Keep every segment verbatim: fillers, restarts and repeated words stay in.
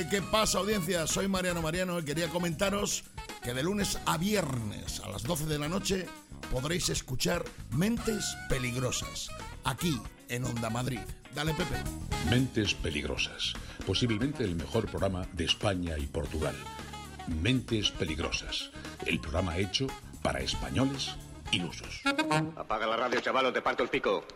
Eh, ¿Qué pasa, audiencia? Soy Mariano Mariano y quería comentaros que de lunes a viernes a las doce de la noche podréis escuchar Mentes Peligrosas, aquí en Onda Madrid. Dale, Pepe. Mentes Peligrosas, posiblemente el mejor programa de España y Portugal. Mentes Peligrosas, el programa hecho para españoles ilusos. Apaga la radio, chaval, o te parto el pico.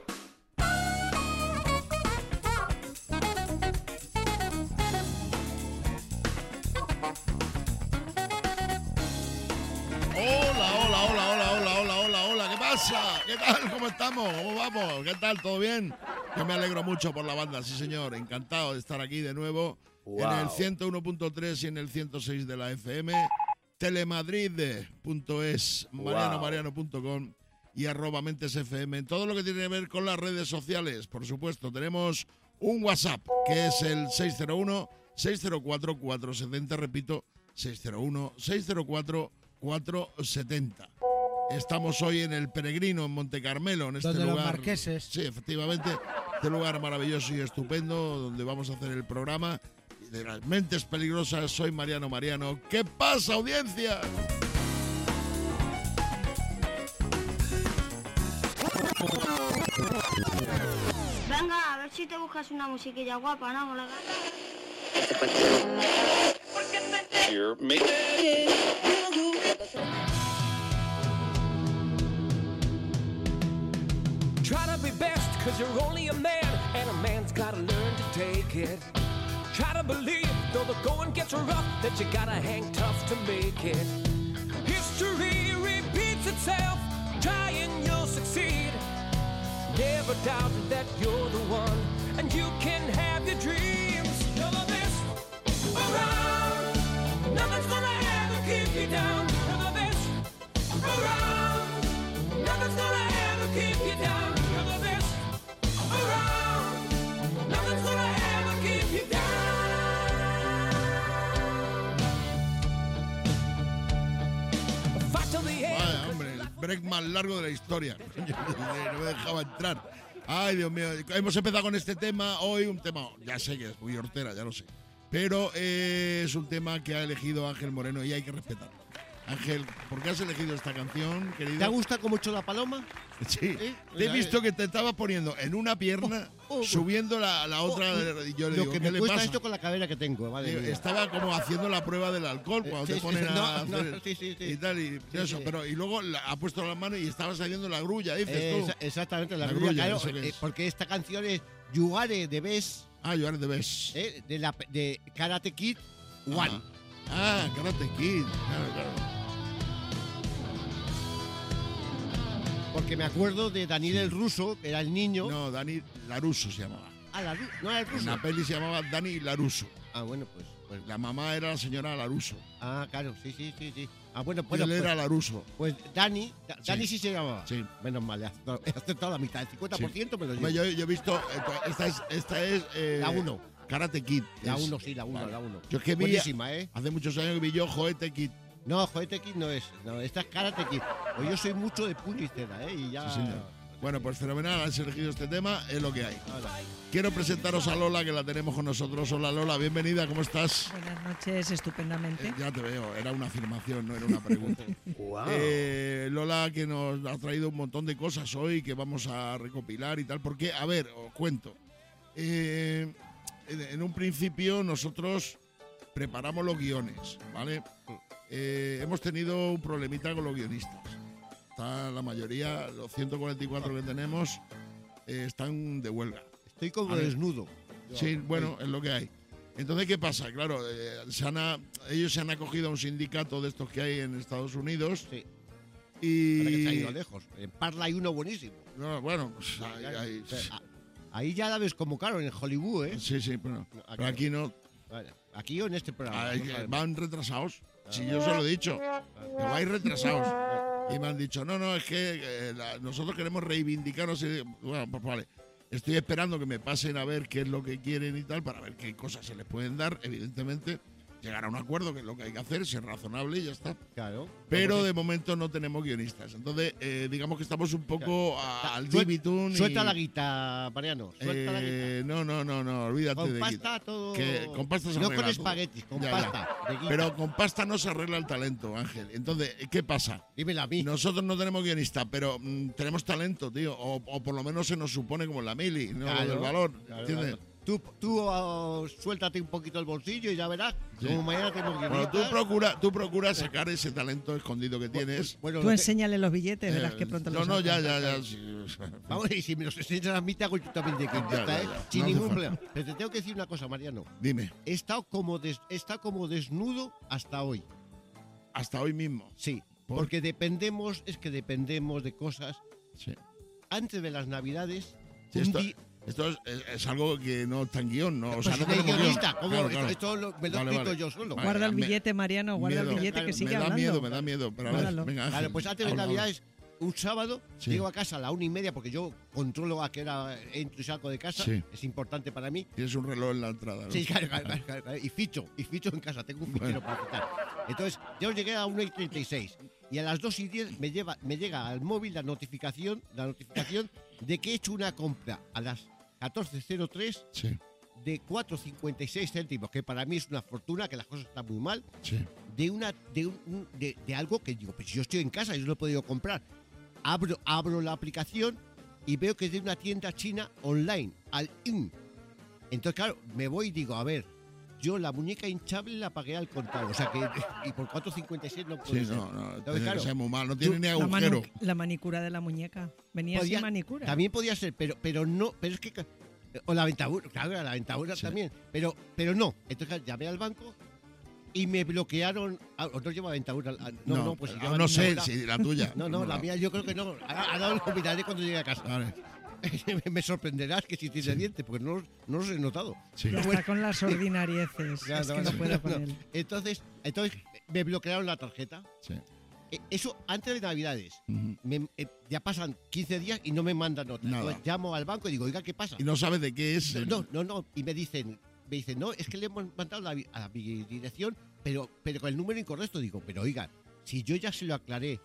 Hola, hola, hola, hola, hola, hola, hola, hola, ¿qué pasa? ¿Qué tal? ¿Cómo estamos? ¿Cómo vamos? ¿Qué tal? ¿Todo bien? Yo me alegro mucho por la banda, sí señor, encantado de estar aquí de nuevo wow. En el ciento uno punto tres y en el ciento seis de la F M, telemadrid punto es, mariano mariano punto com y arroba mentes F M, en todo lo que tiene que ver con las redes sociales. Por supuesto, tenemos un WhatsApp que es el seis cero uno, seis cero cuatro, cuatro siete cero, repito, seis cero uno, seis cero cuatro, cuatro siete cero. Estamos hoy en el Peregrino, en Montecarmelo, en este donde lugar. Los Marqueses. Sí, efectivamente, este lugar maravilloso y estupendo donde vamos a hacer el programa de las Mentes Peligrosas. Soy Mariano Mariano. ¿Qué pasa, audiencia? Venga, a ver si te buscas una musiquilla guapa, ¿no? La... Try to be best, cause you're only a man, and a man's gotta learn to take it. Try to believe, though the going gets rough, that you gotta hang tough to make it. History repeats itself, try and you'll succeed. Never doubt that you're the one, and you can have your dreams. You're the best around, nothing's gonna ever keep you down. You're the best around, nothing's gonna ever keep you down. You're the best around, nothing's gonna ever keep you down. Fight till the end. Vaya, hombre, el break más largo de la historia. No me dejaba entrar. Ay, Dios mío, hemos empezado con este tema hoy, un tema, ya sé que es muy hortera, ya lo sé, pero eh, es un tema que ha elegido Ángel Moreno y hay que respetarlo. Ángel, ¿por qué has elegido esta canción, querido? ¿Te ha gustado mucho la paloma? Sí, ¿Eh? te he visto que te estabas poniendo en una pierna, oh, oh, subiendo la, la otra, oh, y yo le lo digo, que ¿qué me le cuesta pasa? esto con la cadera que tengo, vale. Eh, Estaba como haciendo la prueba del alcohol cuando Sí, te sí, ponen no, a no, hacer sí, sí, sí. y tal, y Sí, eso, sí. pero y luego la, ha puesto la mano y estabas haciendo la grulla, dices Eh, tú. exa- exactamente, la, La grulla, grulla, claro, eso que eh, es. porque esta canción es Yugare de Bes, Ah, yo ahora te ves. eh, de, la, de Karate Kid One. Ah, Karate Kid, claro, claro. Porque me acuerdo de Daniel el Ruso, que era el niño. No, Dani Laruso se llamaba. Ah, la, Ru- no era el En ruso. la peli se llamaba Dani Laruso. Ah, bueno, pues, pues. La mamá era la señora Laruso. Ah, claro, sí, sí, sí, sí. Ah, bueno, Y bueno, él pues, era Laruso. pues Dani, Da- Sí. Dani sí se llamaba. Sí. Menos mal, he acertado, he acertado la mitad, el cincuenta por ciento me lo llevo. Hombre, Yo, yo he visto, eh, esta es, esta es eh, La uno. Karate Kid. La es- uno, sí, la uno, vale. la uno. Yo es que vi, Buenísima, ¿eh? hace muchos años que vi yo Joete Kid. No, Joete Kid no es. No, esta es Karate Kid. Pues yo soy mucho de puño y cera, ¿eh? Y ya. Sí, señor. Bueno, pues fenomenal, has elegido este tema, es lo que hay. Ahora. Quiero presentaros a Lola, que la tenemos con nosotros. Hola Lola, bienvenida, ¿cómo estás? Buenas noches, estupendamente. Eh, ya te veo, era una afirmación, no era una pregunta. Wow. Eh, Lola, que nos ha traído un montón de cosas hoy que vamos a recopilar y tal, porque, a ver, os cuento. Eh, en, en un principio nosotros preparamos los guiones, ¿vale? Eh, hemos tenido un problemita con los guionistas. Está la mayoría, los ciento cuarenta y cuatro que tenemos, eh, están de huelga. Estoy como A ver. desnudo. Sí, bueno, es lo que hay. Entonces, ¿qué pasa? Claro, eh, se han a- ellos se han acogido a un sindicato de estos que hay en Estados Unidos. Sí. Ahora que se ha Y. ido lejos. En Parla hay uno buenísimo. No, bueno, pues, ahí- ahí- O sea, a- ahí ya la ves como caro en Hollywood, ¿eh? sí, sí, pero, Aquí pero aquí no. Vale. Aquí o en este programa. Ay, no que sabemos. van retrasados. Si yo se lo he dicho, que vais retrasados. Y me han dicho, no, no, es que eh, la- nosotros queremos reivindicarnos. Y, bueno, pues vale. Estoy esperando que me pasen a ver qué es lo que quieren y tal, para ver qué cosas se les pueden dar, evidentemente. llegar a un acuerdo, que es lo que hay que hacer, ser razonable y ya está. Claro. Pero de momento no tenemos guionistas. Entonces, eh, digamos que estamos un poco a- al Suel- Divitum. Suelta la guita, Mariano. Suelta la guita. Eh, no, no, no, no, olvídate Con de pasta guita. todo. Que con pasta se No arregla con todo. espaguetis, con Ya, ya. pasta. de guita. Pero con pasta no se arregla el talento, Ángel. Entonces, ¿qué pasa? Dímela a mí. Nosotros no tenemos guionista, pero mm, tenemos talento, tío. O, o por lo menos se nos supone como en la mili, no Claro, lo del valor. claro, ¿Entiendes? claro. Tú, tú ah, suéltate un poquito el bolsillo y ya verás. Sí. Como mañana tenemos Bueno, guionistas. tú procura, tú procura sacar ese talento escondido que tienes. Bueno, Tú lo que- enséñale los billetes, verás Eh, que pronto no, los no, ya, sacas. ya, ya. sí. Vamos, y si me los enseñas a mí, te hago yo también de guionista, Ya, ya, ¿eh? ya. Sin No hace ningún falta. problema. Pero te tengo que decir una cosa, Mariano. Dime, He estado como, des- he estado como desnudo hasta hoy. hasta hoy mismo. Sí. ¿Por? Porque dependemos, es que dependemos de cosas. Sí. Antes de las Navidades, Sí, un esto, di- esto es, es- es algo que no está en guión, ¿no? O Pues sea, si no no hay tenemos guionista, guión. ¿cómo? Claro, Esto, claro. esto lo- me lo he Vale, escrito vale. yo solo. Vale. Guarda el Me- billete, Mariano, guarda miedo. el billete que Claro, sigue me da hablando. miedo, me da miedo. Pero a ver, Guárdalo. venga, Ángel. Vale, pues antes de habla, habla. Navidades, un sábado, Sí. llego a casa a la una y media porque yo controlo a qué hora entro y salgo de casa. Sí. Es importante para mí. Tienes un reloj en la entrada, ¿no? Sí, claro, claro, claro, claro, claro. Y ficho, y ficho en casa, tengo un fichero para fichar. Entonces, yo llegué a una y treinta y seis y a las dos y diez me, lleva, me llega al móvil la notificación, la notificación de que he hecho una compra a las catorce cero tres Sí, de cuatro cincuenta y seis céntimos, que para mí es una fortuna, que las cosas están muy mal, sí. de una de, un- de, de algo que digo, pues yo estoy en casa, yo no he podido comprar. Abro, abro la aplicación y veo que es de una tienda china online, al in. Entonces, claro, me voy y digo, a ver, yo la muñeca hinchable la pagué al contado, o sea que, y por cuatro cincuenta y seis no puede Sí, ser. no, no, Entonces, tiene claro, que ser muy mal, no tiene tú- ni La, agujero. manu- la manicura de la muñeca. Venía podía- sin manicura. También podía ser, pero, pero no, pero es que o la ventadura, claro, la ventadura Sí. también, pero, pero no. Entonces llamé al banco y me bloquearon. Ah, ¿o no lleva ventadura? Ah, No, no, pues si ah, lleva no sé ventadura- si la tuya. No, no, la mía yo creo que no. Ahora, ahora lo miraré cuando llegue a casa. Vale, Me sorprenderás que si tiene dientes, porque no, los- no los he notado. sí. Ya está con las ordinarieces. Ya, es que no, no no, puedo no. con él. Entonces, entonces me bloquearon la tarjeta. sí. Eh, Eso antes de Navidades. Ujú. Me- eh, ya pasan quince días y no me mandan otra. Nada. Entonces, llamo al banco y digo, oiga, ¿qué pasa? Y no sabes de qué es. el- No, no, no. Y me dicen, me dicen, no, es que le hemos mandado la vi- a mi dirección, pero, pero con el número incorrecto. Digo, pero oiga, si yo ya se lo aclaré,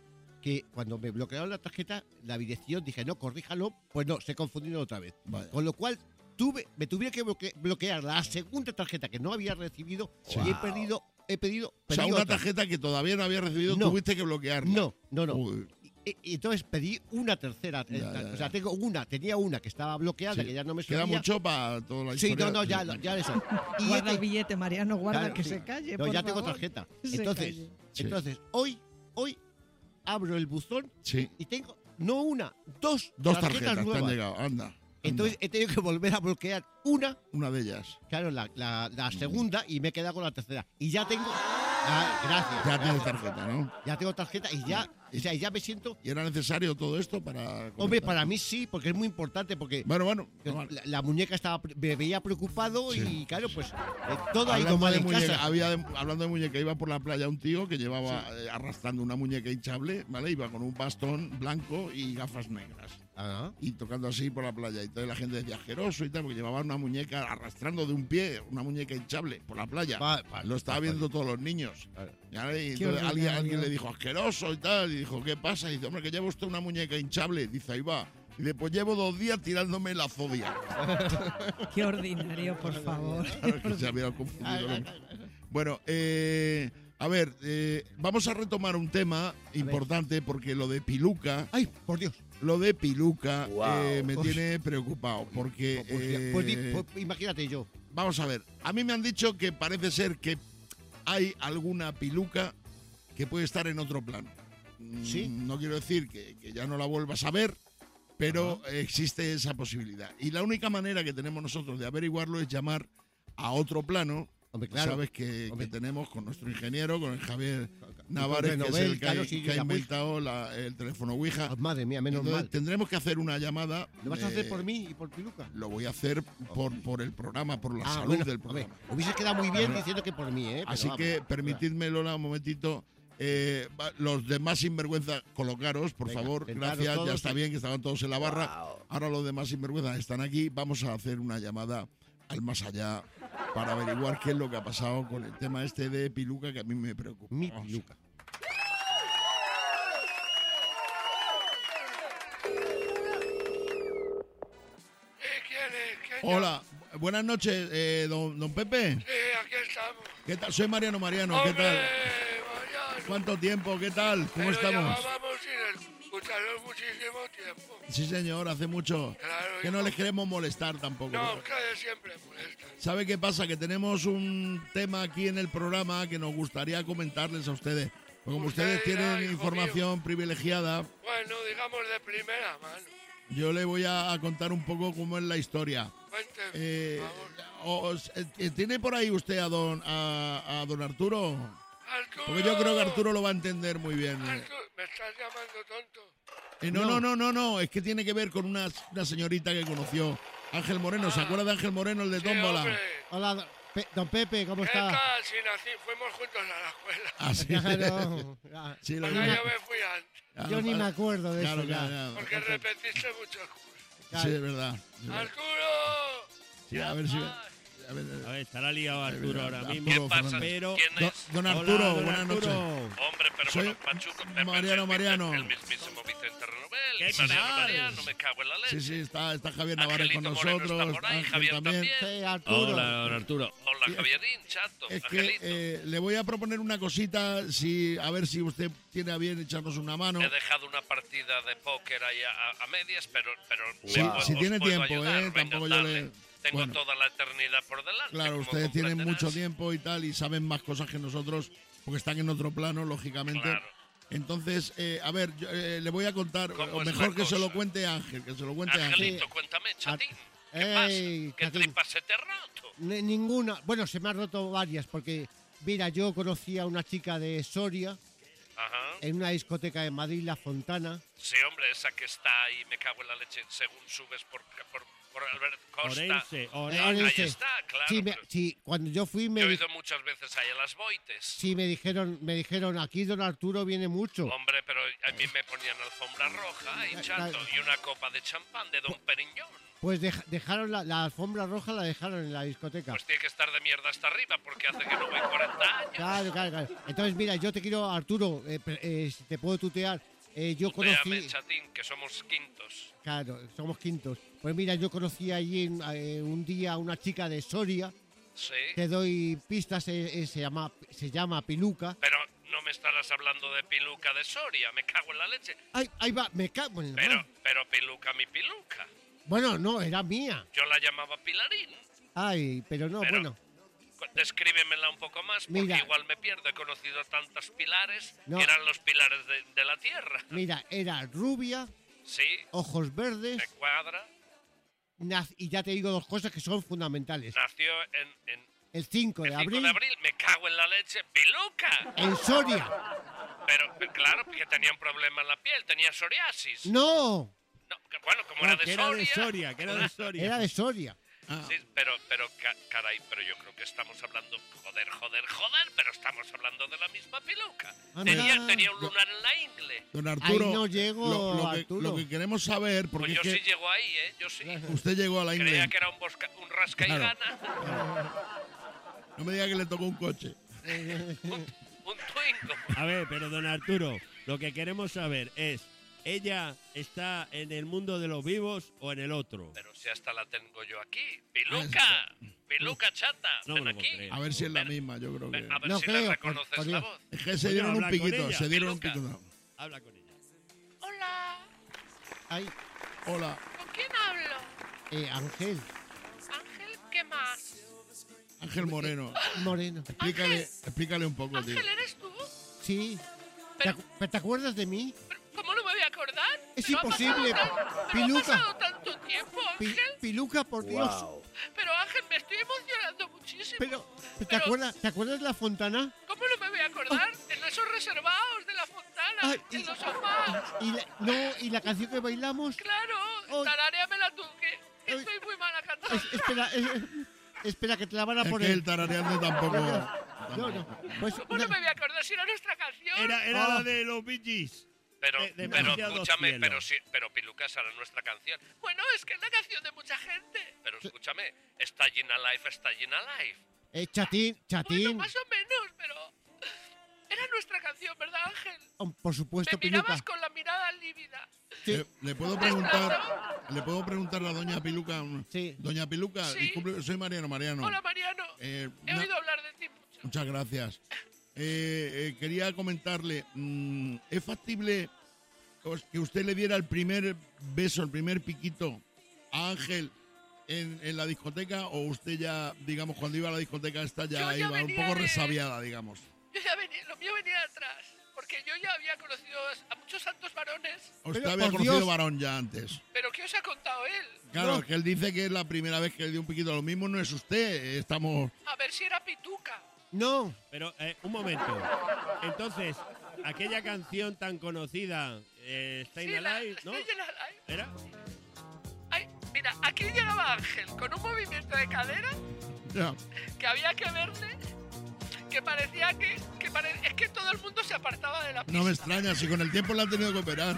que cuando me bloquearon la tarjeta, la dirección, dije, no, corríjalo, pues no, se confundieron otra vez. Vaya. Con lo cual, tuve, me tuve que bloque- bloquear la segunda tarjeta que no había recibido Sí. y he perdido, he pedido, O sea, pedí una otra. tarjeta que todavía no había recibido, No. tuviste que bloquearla. No, no, no. Uy, Y, y entonces pedí una tercera. Ya, eh, ya, o sea, ya. tengo una, tenía una que estaba bloqueada, sí. que ya no me Queda servía. mucho para toda la Sí, historia. no, no, ya, ya eso. Y Guarda he- el billete, Mariano, guarda Claro, que sí. se calle. No, por ya tengo favor. tarjeta. Se Entonces, calle. Sí. entonces hoy, hoy abro el buzón Sí. y tengo no una, dos, Dos tarjetas, tarjetas te han nuevas. llegado, anda. anda. Entonces he tenido que volver a bloquear una, Una de ellas. claro, la, la, la segunda y me he quedado con la tercera. Y ya tengo. Ah, gracias. Ya tienes gracias. tarjeta, ¿no? Ya tengo tarjeta y ya, o sea, ya me siento. ¿Y era necesario todo esto para...? Hombre, conectar? para mí sí, porque es muy importante, porque Bueno, bueno. no, vale. la, la muñeca estaba, me veía preocupado Sí. y claro, pues eh, todo ha ido Hablando mal de, en muñeca, casa. había de- hablando de muñeca, iba por la playa un tío que llevaba eh, arrastrando una muñeca hinchable, ¿vale? Iba con un bastón blanco y gafas negras. Ah, Y tocando así por la playa. Y entonces la gente decía asqueroso y tal, porque llevaba una muñeca arrastrando de un pie, una muñeca hinchable por la playa. Va- va- Lo estaba va- viendo todos los niños. Claro. ¿Vale? Y Qué entonces alguien, ordinario. alguien le dijo asqueroso y tal. Y dijo, ¿qué pasa? Y dice, hombre, que lleva usted una muñeca hinchable. Dice, ahí va. Y después llevo dos días tirándome la zodia. Qué ordinario, por favor. Claro, que se había confundido. el hombre. Bueno, eh, a ver, eh, vamos a retomar un tema importante porque lo de Piluca, Ay, por Dios. lo de Piluca Wow. eh, me Uy. tiene preocupado porque... Pues, eh, pues di- pues imagínate yo. vamos a ver, a mí me han dicho que parece ser que hay alguna Piluca que puede estar en otro plano. Mm, ¿Sí? No quiero decir que, que ya no la vuelvas a ver, pero existe esa posibilidad. Y la única manera que tenemos nosotros de averiguarlo es llamar a otro plano. Hombre, claro. Sabes que, Hombre. que tenemos con nuestro ingeniero, con el Javier Navarre, que es Nobel, el que, claro, ha- sí, que ha la Ouija. inventado la- el teléfono Ouija. Ah, madre mía, menos Entonces, mal. tendremos que hacer una llamada. ¿Lo vas a hacer eh, por mí y por Piluca? Lo voy a hacer por, por el programa, por la Ah, salud bueno, del a ver, programa. hubiese quedado muy bien diciendo que por mí, ¿eh? Pero Así vamos. que permitidme, Lola, un momentito. Eh, va- los demás sinvergüenza, colocaros, por Venga, favor. sentaros Gracias, todos ya está y- bien que estaban todos en la barra. Ahora los demás sinvergüenza están aquí. Vamos a hacer una llamada al más allá para averiguar qué es lo que ha pasado con el tema este de Piluca, que a mí me preocupa. Mi Vamos. Piluca. Hola, buenas noches, eh, don, don Pepe. Sí, aquí estamos. ¿Qué tal? Soy Mariano Mariano, ¿qué ¡Hombre, tal? Mariano! ¿Cuánto tiempo? ¿Qué tal? ¿Cómo Pero estamos? llevábamos sin escucharos muchísimo tiempo. Sí, señor, hace mucho Claro, que hijo. no les queremos molestar tampoco. No, ustedes siempre molestan. ¿Sabe qué pasa? Que tenemos un tema aquí en el programa que nos gustaría comentarles a ustedes. Porque como Usted ustedes dirá, tienen hijo información privilegiada, Bueno, digamos de primera mano. yo le voy a, a contar un poco cómo es la historia. Cuénteme, Eh, por favor. os- eh, ¿Tiene por ahí usted a don, a, a don Arturo? Arturo. Porque yo creo que Arturo lo va a entender muy bien. Arturo, ¿me estás llamando tonto? Eh, no, no, no, no, no, es que tiene que ver con una, una señorita que conoció, Ángel Moreno. ¿Se Ah. acuerda de Ángel Moreno, el de Sí, Tómbola? hombre. Hola, don Pe- don Pepe, ¿cómo ¿Qué está? tal? Si nací, fuimos juntos a la escuela. Ah, sí. Claro. Ah, Sí, lo Porque vi. yo me fui antes. Ah, Yo ni ah, me acuerdo de claro, eso claro, ya. claro. Porque repetiste muchos cursos. Sí, es verdad. Sí, ¡Arturo! sí, a ver si... Ay, A ver, A ver, estará liado Arturo ahora Arturo mismo. Fernández. Pero. ¿Quién Don, es? don Hola, Arturo, don buenas Arturo. noches. Hombre, pero Soy bueno, Pachuco, Pepe, Mariano el- Mariano. El mismísimo Vicente Renobel. ¿Qué y Mariano tal? Mariano, me cago en la leche. Sí, sí, está, está Javier Navarre con Angelito Moreno nosotros, está por ahí, Ángel Javier también. también. Sí, Arturo. Hola, don Arturo. Hola, Sí, Javierín, chato, Es que Angelito. eh, le voy a proponer una cosita, si a ver si usted tiene a bien echarnos una mano. He dejado una partida de póker ahí a, a- a medias, pero, pero Sí, me- si os tiene puedo tiempo, ayudar. ¿eh? Venga, Tampoco yo dale. le- Tengo bueno. toda la eternidad por delante. Claro, como ustedes tienen comprenderás. mucho tiempo y tal, y saben más cosas que nosotros, porque están en otro plano, lógicamente. Claro. Entonces, eh, a ver, yo, eh, le voy a contar, ¿Cómo o es mejor la que se lo cosa? cuente Ángel, que se lo cuente Ángel. Angelito, cuéntame, chatín. ¿Qué Ey, pasa? ¿Qué chatín. tripas se te ha roto? Ni- ninguna. Bueno, se me han roto varias porque, mira, yo conocí a una chica de Soria Ajá. en una discoteca de Madrid, La Fontana. Sí, hombre, esa que está ahí, me cago en la leche, según subes por, por, por Albert Costa. Orense, Eh, Orense. Ahí Orense. está, claro. Sí, me- pero sí, cuando yo fui me, yo he di- ido muchas veces ahí a las Boites. sí, me dijeron, me dijeron, aquí don Arturo viene mucho. Hombre, pero a mí me ponían alfombra roja y Eh, chato, eh, y una copa de champán de Don Periñón. Pues dej- dejaron la, la alfombra roja, la dejaron en la discoteca. Pues tiene que estar de mierda hasta arriba, porque hace que no voy cuarenta años. Claro, claro, claro. Entonces, mira, yo te quiero, Arturo, eh, pre- eh, si te puedo tutear. eh, yo Tuteame, conocí, chatín, que somos quintos. claro, somos quintos. Pues mira, yo conocí allí en- eh, un día a una chica de Soria. Sí. Te doy pistas, eh, eh, se llama, se llama Piluca. Pero no me estarás hablando de Piluca de Soria, me cago en la leche. Ay, ahí va, me cago en la Pero, mar. pero Piluca, mi Piluca. Bueno, no, era mía. Yo la llamaba Pilarín. Ay, pero no, Pero- bueno. Cu- Descríbemela un poco más, porque Mira. igual me pierdo. He conocido tantos pilares No. que eran los pilares de, de la tierra. Mira, era rubia, Sí, ojos verdes, me cuadra. nac- y ya te digo dos cosas que son fundamentales. Nació en, en El cinco el de cinco abril, de abril. Me cago en la leche. ¡Piluca! en Soria. Pero, pero claro, porque tenía un problema en la piel. Tenía psoriasis. No, No, que- bueno, como No, era de que era de Soria. Soria, que era de Soria. era de Soria. Ah, Sí, pero, pero, ca- caray, pero yo creo que estamos hablando, joder, joder, joder, pero estamos hablando de la misma Piluca. Anda. Tenía, tenía un lunar en la ingle. don Arturo, Ahí no llego, lo, lo que, Arturo. lo que queremos saber, Pues porque yo es sí que llego ahí, ¿eh? Yo sí. usted llegó a la Creía inglés, que era un, bosca, un rasca y Claro. gana, no me diga que le tocó un coche. un twingo. A ver, pero don Arturo, lo que queremos saber es, ¿ella está en el mundo de los vivos o en el otro? Pero si hasta la tengo yo aquí. Piluca, Piluca chata, No ven me lo aquí. puedo creer. A ver si es la Pero- misma, yo creo Ven, que... a ver No si creo, le por- reconoces por la Dios. voz. Es que se Coño, dieron un habla con piquito, ella. se dieron un Piluca. piquito. Habla con ella. Hola, Ay, Hola, ¿con quién hablo? eh, Ángel Ángel, ¿qué más? Ángel Moreno. Moreno. Explícale, explícale un poco, tío. Ángel, ¿eres tú? Sí. ¿Te, Pero- acu- pero ¿te acuerdas de mí? ¿Pero ¿Cómo no me voy a acordar? Es Pero ha imposible, pasado tan- pero Piluca. ha pasado tanto tiempo, Pi- Ángel. Piluca, por Dios. Pero Ángel, me estoy emocionando muchísimo. Pero, ¿te, Pero- acuerdas, ¿te acuerdas de la Fontana? ¿Cómo no me voy a acordar? En esos reservados de la fontana, Ay, en y- los sofás. Y la, no, y la canción que bailamos. Claro, Ay. tararéamela tú, que, que Ay. estoy muy mala cantando. Es- espera, es- espera, que te la van a Es poner. que el tarareando tampoco... No, no. Pues, ¿Cómo no me voy a acordar si era nuestra canción? Era, era Ah. la de los Bee Gees. Pero, de- pero demasiado escúchame, cielo. pero sí, pero Piluca será nuestra canción. Bueno, es que es la canción de mucha gente. Pero escúchame, Staying Alive, Staying Alive. Eh, chatín, chatín. Bueno, más o menos, pero era nuestra canción, ¿verdad, Ángel? Oh, por supuesto, Me mirabas Piluca. con la mirada lívida. Sí. Eh, ¿Le puedo preguntar le puedo preguntar a doña Piluca? Sí. Doña Piluca, Sí. disculpe, soy Mariano Mariano. Hola, Mariano. Eh, He una- oído hablar de ti mucho. Muchas gracias. Eh, eh, quería comentarle, mm, ¿es factible os- que usted le diera el primer beso, el primer piquito a Ángel en, en la discoteca, o usted ya, digamos, cuando iba a la discoteca esta ya, Yo ya iba un venía poco de- resabiada, digamos? Yo ya venía, lo mío venía de atrás, porque yo ya había conocido a muchos santos varones. Usted Pero, había por conocido Dios. varón ya antes. ¿Pero qué os ha contado él? Claro, No. que él dice que es la primera vez que le dio un piquito. Lo mismo no es usted, estamos... A ver si era pituca. No. Pero, eh, un momento. Entonces, aquella canción tan conocida, eh, Staying Sí, la- Alive, ¿no? Staying Alive. ¿Era? Ay, mira, aquí llegaba Ángel con un movimiento de cadera Ya. que había que verle, que parecía que, que pare- es que todo el mundo se apartaba de la pista. No me extraña, si con el tiempo le han tenido que operar.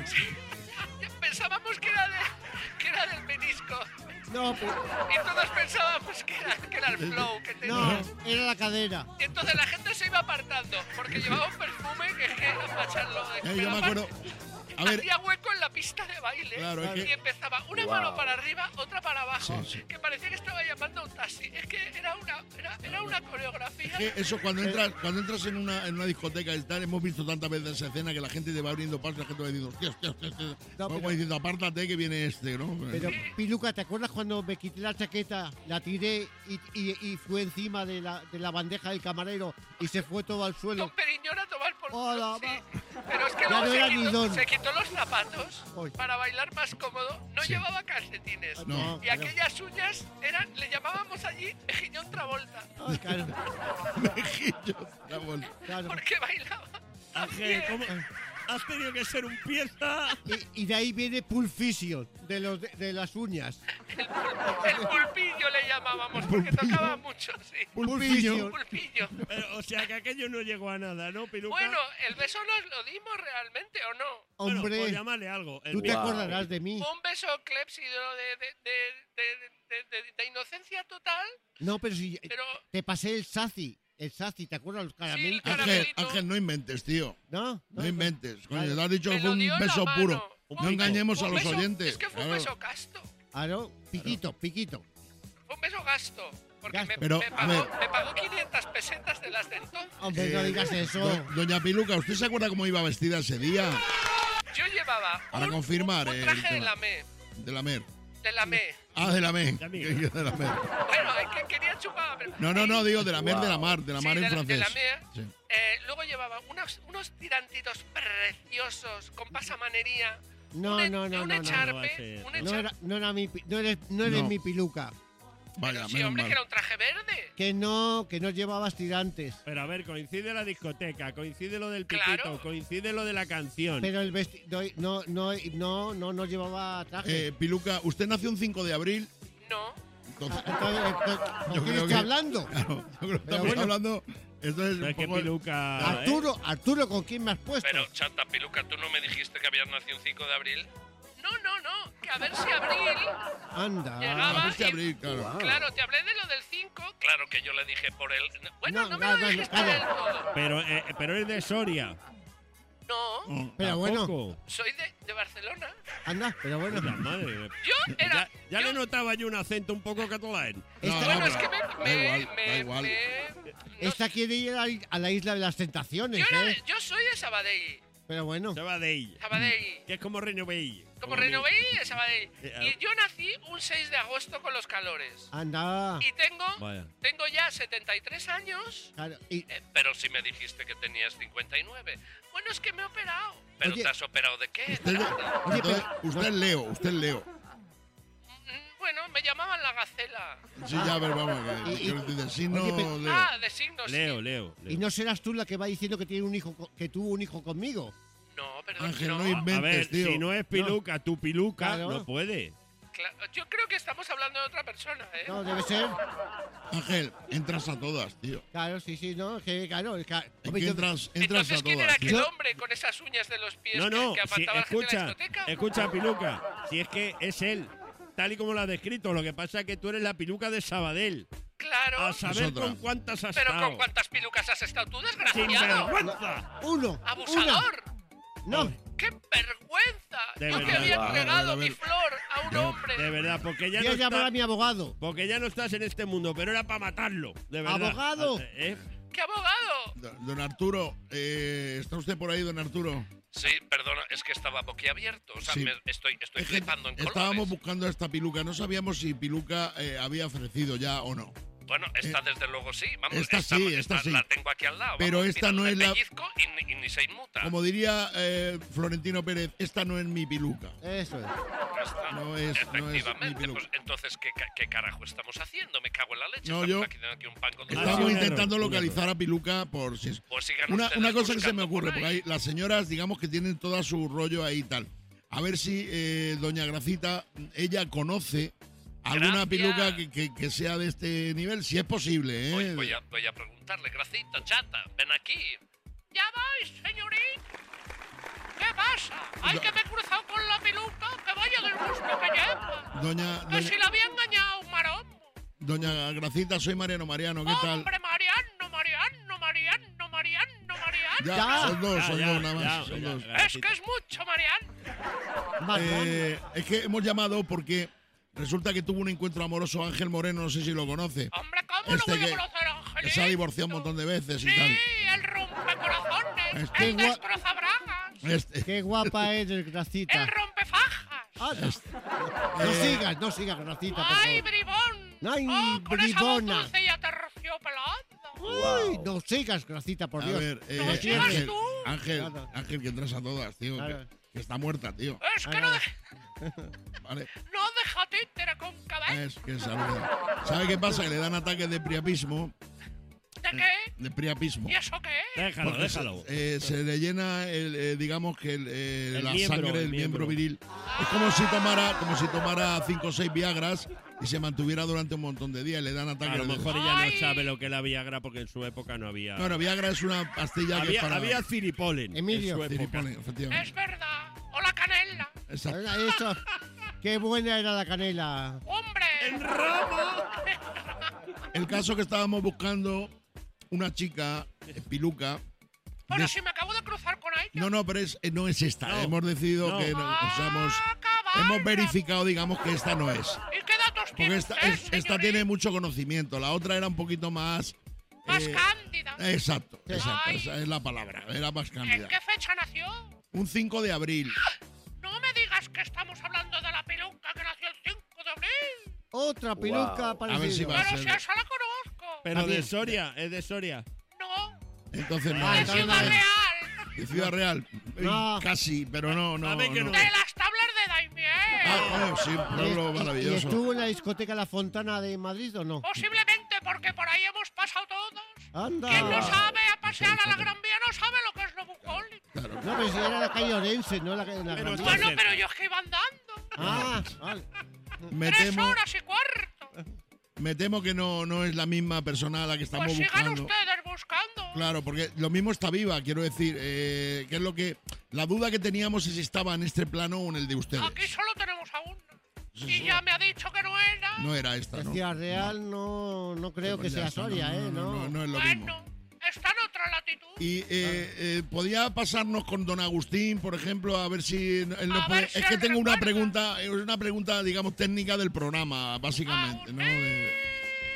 Pensábamos que era, de, que era del menisco. No, pero- Y todos pensábamos que era, que era el flow que tenía. no, era la cadera. Y entonces la gente se iba apartando porque llevaba un perfume que es que era para echarlo de Eh, yo me aparte, acuerdo... A ver, hacía hueco en la pista de baile. Claro, es y que- empezaba una mano para arriba, otra para abajo. Sí, sí. Que parecía que estaba llamando a un taxi. Es que era una, era, era una coreografía. que eso cuando entras, cuando entras en una, en una discoteca y tal, hemos visto tantas veces esa escena que la gente te va abriendo paso y la gente va diciendo, hostia, hostia, hostia, hostia. No, Como pero- diciendo, apártate que viene este, ¿no? Pero, Piluca, ¿te acuerdas cuando me quité la chaqueta, la tiré y, y, y fue encima de la, de la bandeja del camarero y se fue todo al suelo? Con Periñón a tomar por culo. Hola, sí. va. Pero es que Ya luego no se, era quitó, guindón. se quitó los zapatos Uy. para bailar más cómodo. No Sí. llevaba calcetines. No. Y aquellas uñas eran, le llamábamos allí Mejillón Travolta. Ah, claro, Mejillos, la vuelta. claro. Porque bailaba. Ángel, ¿cómo? Has tenido que ser un pieza. Y, y de ahí viene Pulp Fiction, de, los, de, de las uñas. El, pul- el pulpillo le llamábamos porque tocaba mucho, sí. Pulpiño. Pulpillo. Pero, o sea, que aquello no llegó a nada, ¿no, Piluca? Bueno, ¿el beso nos lo dimos realmente o no? Bueno, Hombre, pues llámale algo. El tú te beso. acordarás de mí. Un beso clepsidro de, de, de, de, de, de- de inocencia total, No, pero si pero te pasé el saci, el saci, ¿te acuerdas los caramelitos? el Ángel, caramelito. Ángel, no inventes, tío. ¿No? No inventes. Coño, Claro. te has dicho me que fue lo un dio la beso mano. puro. Un No beso- engañemos a un los beso- oyentes. Es que fue un Claro. beso casto. Claro, piquito, piquito. Fue un beso gasto. Porque Gasto. me, Pero, me a pagó, ver. me pagó quinientas pesetas de las de entonces. Hombre, no Eh, digas eso. do- Doña Piluca, ¿usted se acuerda cómo iba vestida ese día? Yo llevaba Para un, confirmar un el traje de tema. la M. De la mer. De la M. Ah, de la mer. Ya Que- mismo. que de la mer. Bueno, es que quería chupar. Pero... No, no, no, digo de la mer, de la mar, de la Sí, mar en de la- francés. de la mer. Sí. Eh, luego llevaba unos, unos tirantitos preciosos con pasamanería. No, un, no, no, un no, no. echarpe, no va a ser. un No, echarpe. era, no era mi, pi- no eres, no eres No. mi Piluca. Vaya, Pero sí, menos hombre, mal. que era un traje verde. Que no, que no llevabas tirantes. Pero a ver, coincide la discoteca, coincide lo del piquito, Claro. coincide lo de la canción. Pero el vestido no, no, no, no, no llevaba traje. Eh, Piluca, ¿usted nació un cinco de abril? No. Entonces, Ah, entonces, entonces, ¿con yo quién creo está que- hablando? claro, yo creo que Pero estamos bueno. hablando... Esto es Pero un es que poco- Piluca. ¿eh? Arturo, Arturo, ¿con quién me has puesto? Pero, chata, Piluca, ¿tú no me dijiste que habías nacido un cinco de abril? No, no, no. Que a ver si abril. Anda. Llegaba. A ver si abril, claro. Claro, te hablé de lo del cinco. Clalo que yo le dije por el... Bueno, No, no, me no, lo no, dijiste no, del no. todo. Pero, eh, pero es de Soria. No, Oh, Pero bueno, Tampoco. soy de, de Barcelona. anda, pero bueno. Puta madre. Yo era. Ya, ya yo- le notaba yo un acento un poco catalán. No, Esta, no, Bueno, pero es que me. da me, igual, me, da igual. me- no esta quiere ir a, la- a la isla de las tentaciones, Yo, era de- ¿eh? yo soy de Sabadell. Pero bueno. Se va de ella. Sabadell. Que es como Renové. Como renové de Sabadell. Eh, Y yo nací un seis de agosto con los calores. Anda. Y tengo, Vaya. tengo ya setenta y tres años. Claro, y, Eh, pero si me dijiste que tenías cincuenta y nueve. Bueno, es que me he operado. ¿Pero Oye. te has operado de qué? Usted, chata? Oye, entonces, pero- usted es Leo, usted es Leo. Mm, Bueno, me llamaban la gacela. Sí, ya, pero vamos, que, Y- y- que de signo oye, pero- Leo. Ah, de signos. sí. Leo, Leo. Leo. y no serás tú la que va diciendo que tiene un hijo, co- que tuvo un hijo conmigo. No, perdón. Ángel, no. no A inventes, ver, tío. si no es Piluca, tu Piluca, Claro. no puede. Claro, yo creo que estamos hablando de otra persona, ¿eh? No, debe ser. Ángel, entras a todas, tío. Claro, sí, sí, no, que claro. Es que, Es hombre, que yo- entras, entras Entonces, a ¿quién todas. era aquel tío. hombre con esas uñas de los pies No, que, no, que si, apartaba a la gente de escucha, la discoteca? escucha, Piluca. Si es que es él, tal y como lo has descrito. Lo que pasa es que tú eres la Piluca de Sabadell. Claro. A saber Es otra. con cuántas has Pero estado. ¿con cuántas pilucas has estado tú, desgraciado? ¡Sinvergüenza! Uno. ¡Abusador! Una. No. ¡Qué vergüenza! De Yo que verdad. había A ver, entregado a ver. mi flor a un hombre. De verdad, porque ya Voy no a llamar está- a mi abogado. porque ya no estás en este mundo, pero era para matarlo, de verdad. ¡Abogado! ¿Eh? ¡Qué abogado! Don don Arturo, eh, ¿está usted por ahí, don Arturo? Sí, perdona, es que estaba boquiabierto. O sea, Sí. me- estoy, estoy Es que flipando en colores. estábamos buscando a esta Piluca, no sabíamos si Piluca eh, había ofrecido ya o no. Bueno, esta desde luego sí. Vamos, esta sí, esta sí. La tengo aquí al lado. Pero vamos, esta mira, no le es la- pellizco y, ni- y ni se inmuta. Como diría eh, Florentino Pérez, esta no es mi Piluca. Eso es. Ya está. No es, no es mi Efectivamente, Piluca. pues entonces, ¿qué, ca- ¿qué carajo estamos haciendo? Me cago en la leche. No, Estamos yo- aquí, aquí un pan con dos Estamos un huevos. intentando error, un localizar a Piluca por si es... Pues sigan Una, ustedes una cosa que se me buscando ocurre, por porque ahí. hay, las señoras, digamos que tienen todo su rollo ahí y tal. A ver si eh, doña Gracita, ella conoce alguna Gracias. Piluca que, que- que sea de este nivel, si es posible, ¿eh? Voy, voy a, voy a preguntarle, Gracita, chata, ven aquí. ¡Ya vais, señorita! ¿Qué pasa? ¡Ay, No. que me he cruzado con la peluca! ¡Que vaya del gusto que lleva! Doña, ¡Que doña, si la había engañado un marombo! doña Gracita, soy Mariano Mariano, ¿qué tal? ¡Hombre, Mariano, Mariano, Mariano, Mariano, Mariano! Ya, Ya. son dos, Ya, son ya, dos nada más. ya, son ya, dos. ya. Es que es mucho, Mariano. Más, Eh, es que hemos llamado porque resulta que tuvo un encuentro amoroso Ángel Moreno, no sé si lo conoce. Hombre, ¿cómo Este no voy que- a conocer a Que Angelito? se ha divorciado un montón de veces y Sí, tal. el rompecorazones, Este el gua- destrozabragas, Este, Qué guapa eres, el Gracita. rompefajas. Ah, este, no eh, sigas, no sigas, Gracita, por ¡Ay, favor. bribón! Ay, ¡Oh, con esa voz bribona. dulce y aterciopelada! Uy, no sigas, Gracita, por a Dios. ver, eh, No sigas Ángel, tú. Ángel, Claro. Ángel, que entras a todas, tío. Claro. Que, que está muerta, tío. Es que Ah, no, no. de- Vale. no deja títere con cabello. Es que sabe, ¿sabe qué pasa? Que le dan ataques de priapismo. ¿De qué? De priapismo. ¿Y eso qué es? Déjalo, Porque déjalo. Se, eh, se le llena, el, eh, digamos que el, eh, El la miembro, sangre del el miembro miembro. viril. Es como si tomara, como si tomara cinco o seis Viagras y se mantuviera durante un montón de días y le dan ataques. A lo de- mejor ella no Ay. sabe lo que es la Viagra porque en su época no había. Bueno, Viagra es una pastilla que había, es para... había Ciripolen. Emilio. en su época. Ciripolen, efectivamente. Es verdad. O la canela. Exacto. Era Eso. Qué buena era la canela. ¡Hombre! El caso que estábamos buscando una chica, eh, Piluca. Bueno, de- si me acabo de cruzar con ella. No, no, pero es, eh, no es esta. No. Hemos decidido No. que no, o sea, hemos, ¡Ah, caballo! hemos verificado, digamos, que esta no es. ¿Y qué datos tiene Porque esta, usted, es- esta señorita? tiene mucho conocimiento. La otra era un poquito más. Más eh, cándida. Exacto, exacto. Ay. Esa es la palabra. Era más ¿En cándida. qué fecha nació? Un cinco de abril. No me digas que estamos hablando de la peluca que nació el cinco de abril. Otra peluca A ver si parecida. va a Pero ser. si esa la conozco. Pero de También. Soria, es de Soria. No, Entonces no Ah, es. de entonces Ciudad no es. Real. De Ciudad Real. No. Eh, Casi, pero no, no. A ver que no. no. De las tablas de Daimiel. Ah, bueno, sí, un pueblo ¿Y- ¿Y maravilloso. estuvo en la discoteca La Fontana de Madrid o no? Posiblemente porque por ahí hemos pasado todos. Anda. Quien no sabe a pasear a la Gran Vía no sabe lo que es lo bucólico. Claro. No, pero si era la calle Orense, no la calle la Pero Gran está Vía. Bueno, cerca. pero yo es que iba andando. Ah, vale. Me Tres temo, horas y cuarto. me temo que no, no es la misma persona a la que estamos Pues sigan buscando. ustedes buscando. Claro, porque lo mismo está viva, quiero decir, eh, que es lo que... La duda que teníamos es si estaba en este plano o en el de ustedes. Aquí solo tenemos a una. Sí, Y sí. ya me ha dicho que no era. No era esta, ¿no? Ciudad Real no, no creo que Pues ya sea está, Soria, ¿eh? no, No. no, no es lo mismo. Bueno, está en otra latitud. Y eh, eh, podía pasarnos con don Agustín, por ejemplo, a ver si él nos A puede- ver si es que él tengo una recuerda. pregunta, es una pregunta, digamos, técnica del programa, básicamente, ¿no? De-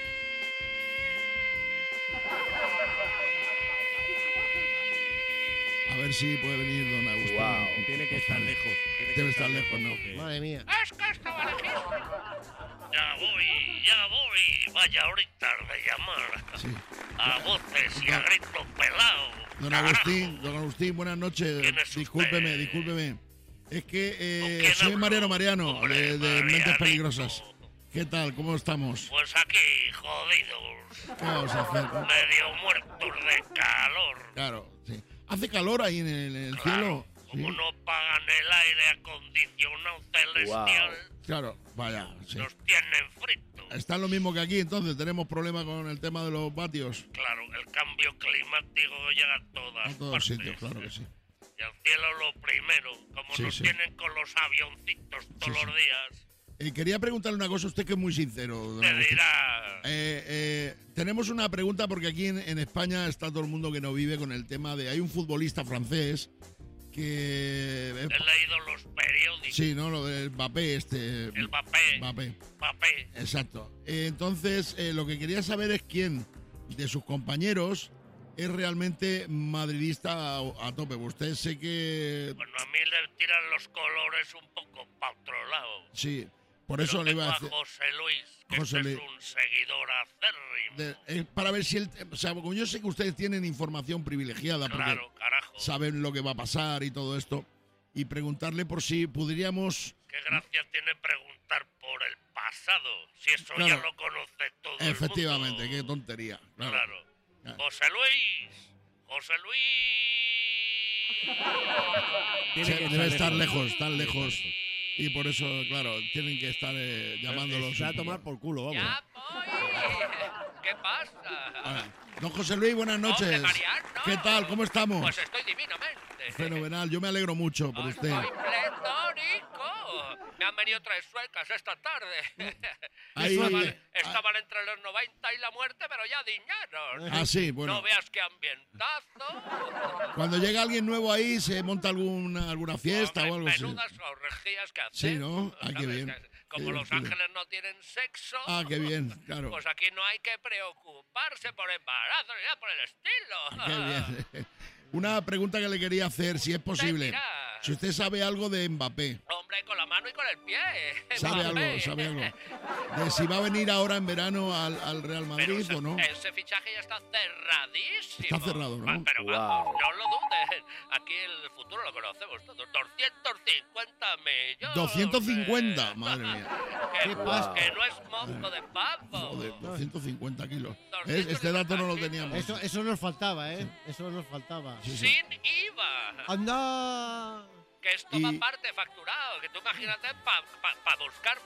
A ver si puede venir don Agustín. Tiene que estar lejos. tiene que Debe estar lejos, ¿no? porque- Madre mía. Es que estaba lejísimo. Ya voy, ya voy. Vaya ahorita de llamar. Sí. A voces y a gritos pelados. Don Agustín, don Agustín, buenas noches. ¿Quién es usted? Discúlpeme, discúlpeme. Es que ¿Con eh, quién soy hablo? Mariano Mariano, Hombre, de, de Marianito. Mentes Peligrosas. ¿Qué tal? ¿Cómo estamos? Pues aquí, jodidos. ¿Qué vamos a hacer? Medio muertos de calor. Claro, sí. ¿Hace calor ahí en el, en el cielo? Como Sí. no pagan el aire acondicionado celestial. Claro, vaya, sí. Nos tienen fritos. Está lo mismo que aquí, entonces tenemos problemas con el tema de los vatios. Claro, el cambio climático llega a todas A todos partes. sitios, claro que sí. Y al cielo lo primero, como Sí, nos sí. tienen con los avioncitos todos Sí, los sí. días. Eh, quería preguntarle una cosa a usted que es muy sincero. don Te Agustín. dirá... Eh, eh, tenemos una pregunta porque aquí en, en España está todo el mundo que no vive con el tema de... Hay un futbolista francés que... He leído los periódicos. Sí, ¿no? Lo del Mbappé este... El Mbappé. Mbappé. Mbappé. Exacto. Eh, entonces, eh, lo que quería saber es quién de sus compañeros es realmente madridista a, a tope. Usted sé que... Bueno, a mí le tiran los colores un poco para otro lado. Sí, por Pero eso le iba a tengo decir... José Luis, que José este Luis. es un seguidor acérrimo. de- eh, para ver si él... O sea, como yo sé que ustedes tienen información privilegiada porque Claro, carajo. saben lo que va a pasar y todo esto, y preguntarle por si podríamos... Qué gracia tiene preguntar por el pasado, si eso Claro. ya lo conoce todo el mundo. Efectivamente, qué tontería. Claro. Claro. Claro. José Luis, José Luis. Sí, debe estar lejos, tan lejos. Y por eso, claro, tienen que estar eh, llamándolos. Se va a tomar por culo, vamos. Ya voy. ¿Qué pasa? Ahora, don José Luis, buenas noches. Hombre, Mariano. ¿Qué tal? ¿Cómo estamos? Pues estoy divinamente. Fenomenal, yo me alegro mucho por usted. Estoy pletórico. Me han venido tres suecas esta tarde. Ahí- estaban, ah. estaban entre los noventa y la muerte, pero ya diñaron. Ah, sí, bueno. No veas qué ambientazo. Cuando llega alguien nuevo ahí, ¿se monta alguna, alguna fiesta o algo así? Menudas orgías que hacen. Sí, ¿no? Ah, qué ¿sabes? bien. Como Qué Los divertido. Ángeles no tienen sexo. Ah, qué bien, claro. Pues aquí no hay que preocuparse por embarazo ni nada por el estilo. Qué bien. Una pregunta que le quería hacer, si es posible. dirá. Si usted sabe algo de Mbappé. Hombre, con la mano y con el pie. ¿Sabe Mbappé. algo? ¿Sabe algo? De si va a venir ahora en verano al, al Real Pero Madrid ese, o no. ese fichaje ya está cerradísimo. Está cerrado, ¿no? Ah, pero Wow. vamos, no lo duden. Aquí el futuro lo conocemos todos. doscientos cincuenta millones. doscientos cincuenta, madre mía. Que, ¿Qué pasa? que no es moco de pavo. Joder, doscientos cincuenta kilos. ¿Ves? Este dato no lo teníamos. Eso, eso nos faltaba, ¿eh? Eso nos faltaba. Sí, sí. Sin I V A. ¡Anda! Que esto Y- va aparte facturado. Que tú imagínate para pa, pa buscar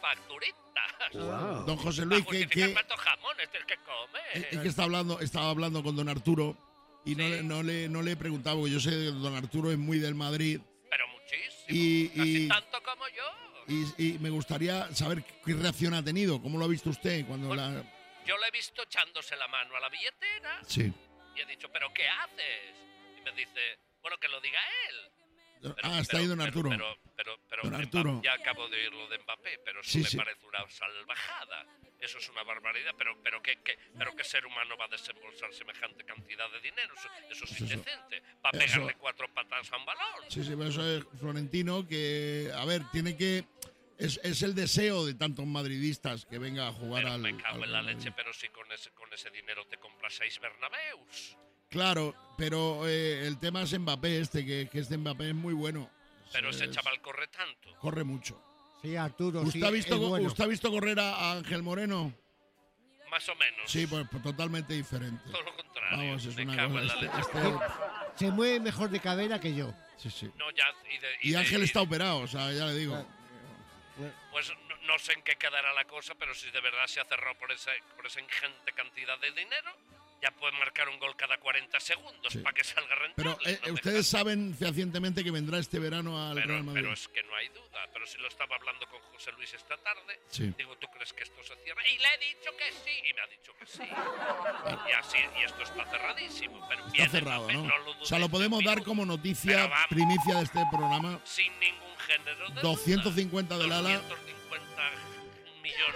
facturitas. Don José Luis, Pa' que, justificar que, cuántos jamones tienes que comer. es que está hablando, estaba hablando con don Arturo y no, le- no, le, no le he preguntado, porque yo sé que don Arturo es muy del Madrid Pero muchísimo. y, Casi y, tanto como yo. y, y me gustaría saber qué reacción ha tenido, cómo lo ha visto usted cuando la... Yo le he visto echándose la mano a la billetera. Sí. Y he dicho, ¿pero qué haces? Y me dice, bueno, que lo diga él. Pero- Ah, está pero- ahí don pero- Arturo. Pero, pero, pero, Don Mbappé- Arturo. ya acabo de oír lo de Mbappé, pero eso Sí, me sí. parece una salvajada. Eso es una barbaridad, pero, pero, ¿qué, qué, pero qué ser humano va a desembolsar semejante cantidad de dinero? Eso, eso es Eso- indecente. Va a eso- pegarle cuatro patadas a un balón. Sí, sí, pero eso es Florentino que, a ver, tiene que... Es, es el deseo de tantos madridistas que venga a jugar Pero al... me cago al en la Real Madrid. leche, pero si con ese, con ese dinero te compras seis Bernabeus. Claro, pero eh, el tema es Mbappé este, que, que este Mbappé es muy bueno. Pero ese Es- chaval corre tanto. Corre mucho. Sí, Arturo, ¿Usted, sí, ha visto, es bueno. ¿Usted ha visto correr a a Ángel Moreno? Más o menos. Sí, pues, pues totalmente diferente. Todo lo contrario. Vamos, es me una cago en cosa. la Este, leche. este- Se mueve mejor de cadera que yo. sí, sí. No, ya, y, de- y Y de- Ángel y- está operado, o sea, ya le digo. Pues no, no sé en qué quedará la cosa, pero si de verdad se ha cerrado por esa, por esa ingente cantidad de dinero, ya puede marcar un gol cada cuarenta segundos Sí. para que salga rentable. Pero eh, no ustedes saben fehacientemente que vendrá este verano al Pero, Real Madrid. pero es que no hay duda. Pero si lo estaba hablando con José Luis esta tarde, Sí. digo, ¿tú crees que esto se cierra? Y le he dicho que sí, y me ha dicho que sí. Y así, y esto está cerradísimo. Pero Está viene cerrado, Mbappé, ¿no? lo O sea, lo dudéis podemos de dar mí, como Pero noticia vamos. primicia de este programa. sin ningún género de doscientos cincuenta duda. del ala. doscientos cincuenta millones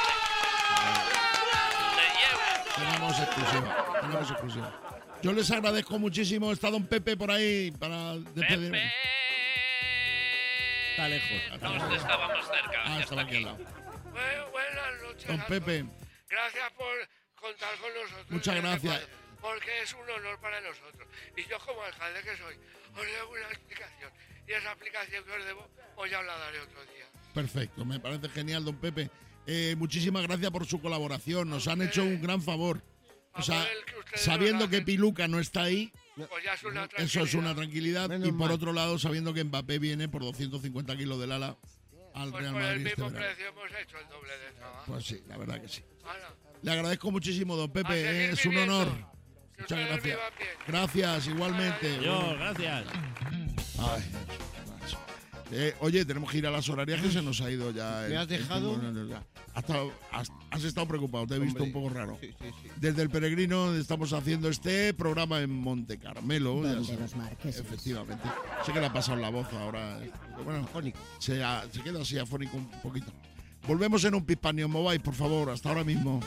de euros. Tenemos exclusiva, tenemos exclusiva. Yo les agradezco muchísimo. Está don Pepe por ahí para despedirme. Pepe. Está lejos. No, estaba más cerca. Ah, ya estaba está aquí al lado. Bueno, buenas noches. Don a Pepe. todos. Gracias por contar con nosotros. Muchas en este gracias. cuadro, Porque es un honor para nosotros. Y yo, como alcalde que soy, os debo una explicación. Y esa explicación que os debo, os ya os la daré otro día. Perfecto, me parece genial, don Pepe. Eh, muchísimas gracias por su colaboración. Nos han hecho un gran favor. O sea, Favor el que ustedes sabiendo nos que hacen. Piluca no está ahí, Pues ya es una tranquilidad. Eso es una tranquilidad. Menos y por mal. otro lado, sabiendo que Mbappé viene por doscientos cincuenta kilos del ala al Pues Real por el Madrid este mismo verano. precio hemos hecho el doble de trabajo. Pues sí, la verdad que sí. Hala. Le agradezco muchísimo, don A Pepe. seguir eh, es un viviendo. honor. Que Muchas ustedes gracias. vivan bien. Gracias, igualmente. Yo, gracias. Ay, macho. Eh, oye, tenemos que ir a las horarias que se nos ha ido ya. ¿Me el- has el dejado? tiempo. No, no, no. Has, estado, has, has estado preocupado, te he visto Hombre, un poco raro. Sí, sí, sí. Desde el Peregrino estamos haciendo este programa en Monte Carmelo. ya Donde sabes. los marqueses. Efectivamente. Sé que le ha pasado la voz ahora. eh, Bueno, Afónico. se, ha- se queda así afónico un poquito. Volvemos en un Pispanio Mobile, por favor. Hasta ahora mismo.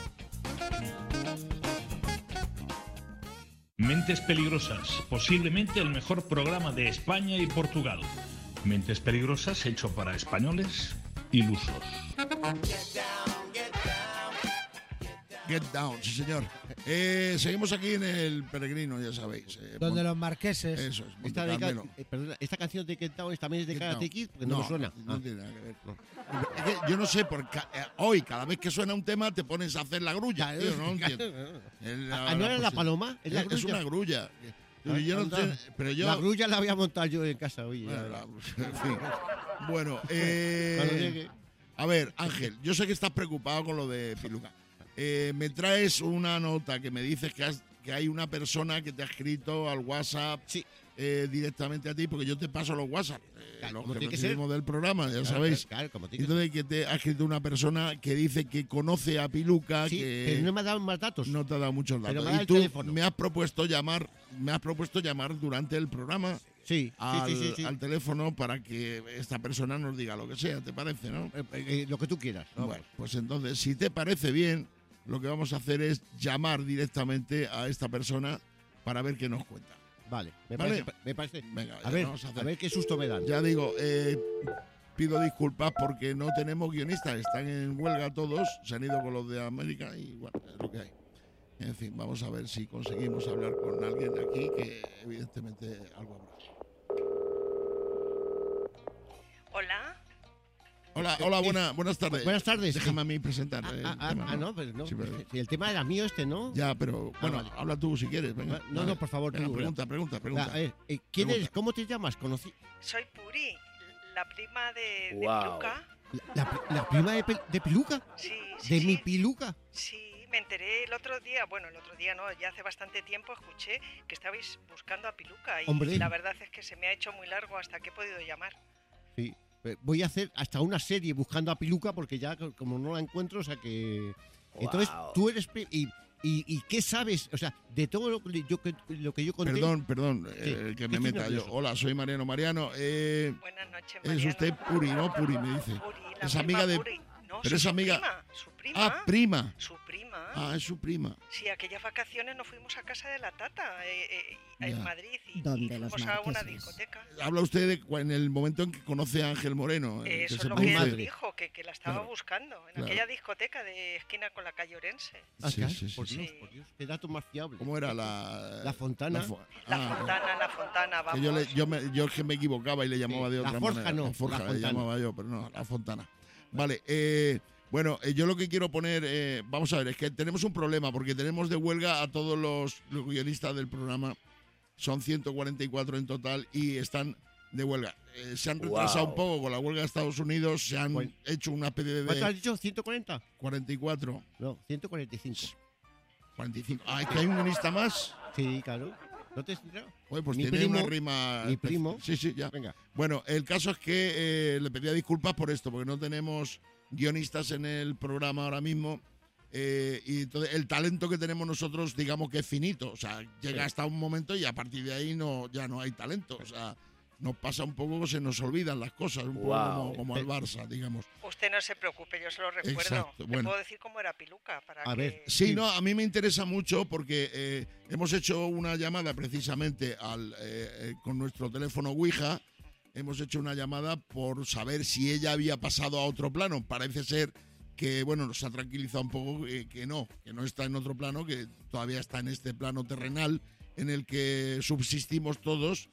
Mentes Peligrosas, posiblemente el mejor programa de España y Portugal. Mentes Peligrosas hecho para españoles ilusos. Get down, sí señor. Eh, seguimos aquí en el Peregrino, ya sabéis. eh, Donde Mon- los marqueses. Eso es, Monte Esta, de Carmelo. Ca- eh, perdona, esta canción de Get Down también es de Get Karate Down. Kid, porque no, me suena. No Ah. tiene nada que ver. Es que yo no sé, porque eh, hoy, cada vez que suena un tema, te pones a hacer la grulla. tío, no lo entiendo. Es la- Ah, ¿no era la posi- paloma? ¿Es la Es, grulla? una grulla. Ah, Yo no anda. sé, pero yo. La grulla la voy a montar yo en casa hoy. Bueno, ya. la- en fin. Bueno, eh, Cuando llegue. a ver, Ángel, yo sé que estás preocupado con lo de Piluca. Eh, me traes una nota que me dices que, has- que hay una persona que te ha escrito al WhatsApp Sí. eh, directamente a ti, porque yo te paso los WhatsApp, eh, Claro, los como que tiene que recibimos ser. del programa, ya Claro, sabéis. claro, como tiene que ser. Entonces, que te ha escrito una persona que dice que conoce a Piluca, Sí, que pero no me ha dado más datos. no te ha dado muchos Pero datos. me da Y el tú teléfono. me has propuesto llamar, me has propuesto llamar durante el programa Sí, al, sí, sí, sí, sí. al teléfono para que esta persona nos diga lo que sea, ¿te parece, no? Eh, eh, lo que tú quieras. vamos. Bueno, pues entonces, si te parece bien, lo que vamos a hacer es llamar directamente a esta persona para ver qué nos cuenta. Vale, me Vale. parece. Me parece. Venga, a, ya ver, vamos a hacer. a ver qué susto me dan. Ya digo, eh, pido disculpas porque no tenemos guionistas, están en huelga todos, se han ido con los de América y bueno, es lo que hay. En fin, vamos a ver si conseguimos hablar con alguien aquí que evidentemente algo habrá. Hola. Hola, hola, buena, buenas tardes. Buenas tardes. Déjame a mí presentar. Ah, eh, ah, el ah, tema, ah, no, pero no. Sí, pero- Si el tema era mío este, ¿no? Ya, pero bueno, vale. habla tú si quieres. Venga. No, A no, ver, por favor, venga, tú, pregunta, pregunta, pregunta. Ah, eh, eh, ¿Quién Pregunta. eres? ¿Cómo te llamas? Conocí. Soy Puri, la prima de, de Guau. Piluca. La, la pri- la prima de, Pel- de Piluca. Sí, sí, De sí. mi Piluca. Sí, me enteré el otro día, bueno, el otro día no, ya hace bastante tiempo escuché que estabais buscando a Piluca y Hombre. la verdad es que se me ha hecho muy largo hasta que he podido llamar. Sí. Eh, Voy a hacer hasta una serie buscando a Piluca porque ya co- como no la encuentro, o sea que... Entonces, Guau. tú eres... pri- Y, y, y qué sabes? O sea, de todo lo que yo, que- lo que yo conté... Perdón, perdón, Sí, eh, que estoy me meta yo. nervioso. Hola, soy Mariano Mariano. Eh, Buenas noches, es Mariano. usted Puri, ¿no? Puri, me dice. Puri, la Es prima amiga de... Puri. No, pero su- es amiga... Su prima, su prima. Ah, prima. Su prima. Ah, es su prima. Sí, aquellas vacaciones nos fuimos a casa de la Tata eh, eh, en Ya. Madrid y, Donde y los fuimos a una marqueses. discoteca. Habla usted de cu- en el momento en que conoce a Ángel Moreno. eh, Eso que es se lo produce- que él dijo, que, que la estaba Claro, buscando en claro. aquella discoteca de esquina con la calle Orense. Ah, Sí, claro, sí, sí, por sí. Dios, por Dios, qué dato más fiable. ¿Cómo era la...? La Fontana. fo- La ah, Fontana, la Fontana, que vamos. yo, le- yo, me, yo es que me equivocaba y le llamaba Sí, de la otra Forja manera. no, la Forja la le Fontana. llamaba yo, pero no, la Fontana. Vale, eh, bueno, eh, yo lo que quiero poner, eh, vamos a ver, es que tenemos un problema porque tenemos de huelga a todos los, los guionistas del programa. Son ciento cuarenta y cuatro en total y están de huelga. Eh, se han retrasado Guau. un poco con la huelga de Estados Unidos, se han Bueno. hecho una especie ¿Cuánto has de dicho? ¿ciento cuarenta? cuarenta y cuatro, No, ciento cuarenta y cinco. cuarenta y cinco. Ah, es que hay un guionista más. Sí, claro. ¿No te has enterado? Oye, pues Mi tiene primo- una rima. mi espe- primo. Sí, sí, ya. Venga. Bueno, el caso es que eh, le pedía disculpas por esto, porque no tenemos guionistas en el programa ahora mismo. eh, y entonces el talento que tenemos nosotros, digamos que es finito. O sea, llega Sí. hasta un momento y a partir de ahí no ya no hay talento. O sea, nos pasa un poco que se nos olvidan las cosas, un poco Guau. como, como al Barça, digamos. Usted no se preocupe, yo se lo recuerdo. Exacto, Le bueno. puedo decir cómo era Piluca para A que... ver. Sí, no, a mí me interesa mucho porque eh, hemos hecho una llamada precisamente al, eh, eh, con nuestro teléfono Ouija. Hemos hecho una llamada por saber si ella había pasado a otro plano. Parece ser que, bueno, nos ha tranquilizado un poco eh, que no, que no está en otro plano, que todavía está en este plano terrenal en el que subsistimos todos.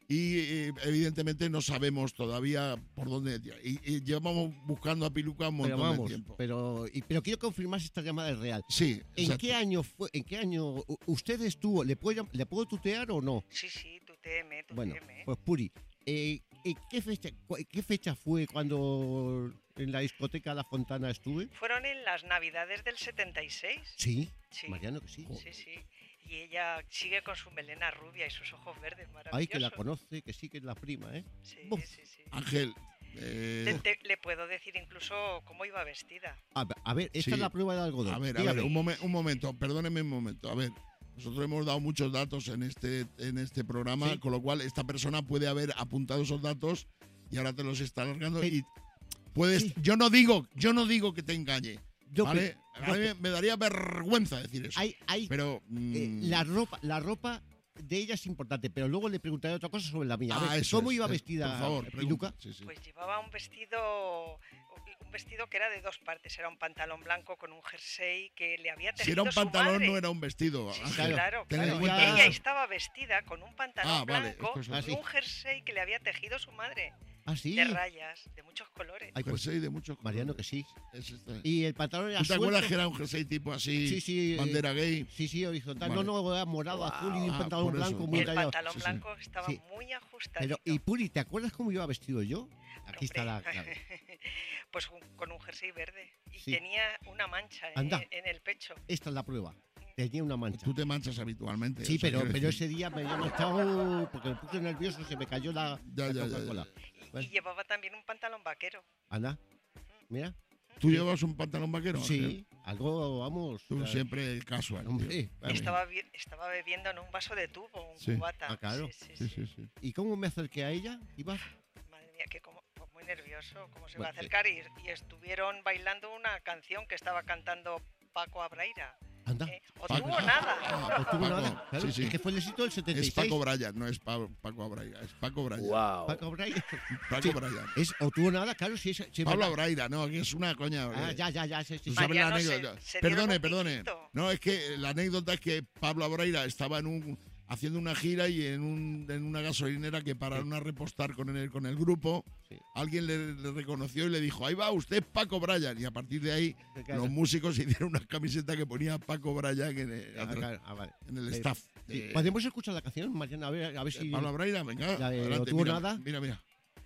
y eh, evidentemente no sabemos todavía por dónde. Y, y llevamos buscando a Piluca un montón Pero vamos, de tiempo. pero, y- pero quiero confirmar si esta llamada es real. Sí, ¿En exacto. qué año fue? ¿En qué año u- usted estuvo? ¿Le puedo, llam- ¿le puedo tutear o no? Sí, sí, tu T M, tu Bueno, T M. pues Puri, eh, eh, ¿qué, fecha, cu- ¿qué fecha fue cuando en la discoteca La Fontana estuve? Fueron en las Navidades del setenta y seis. Sí, Sí. Mariano que sí. Sí, sí. Y ella sigue con su melena rubia y sus ojos verdes maravillosos. Ay, que la conoce, que sí que es la prima, ¿eh? Sí, Buf. sí, sí. Ángel, Te- eh, te- le puedo decir incluso cómo iba vestida. A, ver, a ver, esta Sí. es la prueba de algodón. a ver, a Dígame. ver, un, momen- un momento, perdóneme un momento. A ver, nosotros hemos dado muchos datos en este, en este programa, Sí. con lo cual esta persona puede haber apuntado esos datos y ahora te los está alargando. Sí. Y puedes, Sí. yo no digo, yo no digo que te engañe. Yo ¿vale? pe- A yo mí pe- me daría vergüenza decir eso. Hay, hay, pero eh, mm, la ropa, la ropa de ella es importante, pero luego le preguntaré otra cosa sobre la mía. A ah, ver, eso ¿cómo es, iba eh, vestida por favor, Piluca? pregunta. Sí, sí. Pues llevaba un vestido un vestido que era de dos partes. Era un pantalón blanco con un jersey que le había tejido Si era un su pantalón, madre. no era un vestido. Sí, sí, Ángel. claro, Ten en claro. cuenta Ella eso. estaba vestida con un pantalón Ah, vale, blanco esto es y así. un jersey que le había tejido su madre. Ah, sí. De rayas, de muchos colores. Ay, pues, Jersey de muchos Mariano colores. que sí. Es este. Y el pantalón era ¿Tú te suelto. acuerdas que era un jersey tipo así, Sí, sí, eh, bandera gay? Sí, sí, horizontal. Vale. No, no, era morado, azul y un Ah, pantalón por eso. blanco muy El tallado. pantalón Sí, sí. blanco estaba Sí. muy ajustadito. Pero, y Puri, ¿te acuerdas cómo iba vestido yo? Aquí está la Hombre, clave. Pues un- con un jersey verde. Y Sí. tenía una mancha en, Anda. en el pecho. Esta es la prueba. Tenía una mancha. Tú te manchas habitualmente. Sí, o sea, pero, quiero pero decir- ese día me había manchado porque me puse nervioso, se me cayó la, Ya, la ya, ya, Coca-Cola. Y Bueno, llevaba también un pantalón vaquero. Anda, mira. ¿Tú llevas un pantalón vaquero? Ángel? Sí, algo, vamos. Tú eh, siempre casual. Hombre, tío. vale. Estaba, bi- estaba bebiendo en un vaso de tubo, un Sí. cubata. Ah, claro. Sí, sí, Sí, sí. sí, sí. ¿Y cómo me acerqué a ella? Iba. Madre mía, que como, pues muy nervioso, cómo se Bueno, iba a acercar. Y, y estuvieron bailando una canción que estaba cantando Paco Abraira. Anda. ¿eh? O Paco. tuvo nada. Ah, No tuvo Paco, nada. Claro, sí, sí. Es que fue el éxito del setenta y Es seis. Paco Bryan, no es Pa- Paco Abraira, es Paco Bryan. Wow. Paco Bryan. Paco Sí. Bryan. Es, o tuvo nada, claro, sí. es- sí es Pablo verdad. Abraira, no, que es una coña. Ah, eh. ya, ya, ya. Sí, sí, Tú sí. sabes la Mariano, se- anécdota. se dieron Perdone, un perdone. piquito. No, es que la anécdota es que Pablo Abraira estaba en un haciendo una gira y en, un, en una gasolinera que pararon a repostar con el, con el grupo, Sí. alguien le, le reconoció y le dijo, ahí va usted Paco Bryan. Y a partir de ahí Claro. los músicos hicieron una camiseta que ponía Paco Bryan en el, Ah, atrás, claro, ah, vale. en el Eh, staff. Sí, de- ¿Podemos escuchar la canción, Mariana? A ver, a ver de si. Pablo Abraira, venga. La de adelante, ¿No tuvo mira, nada? Mira, mira,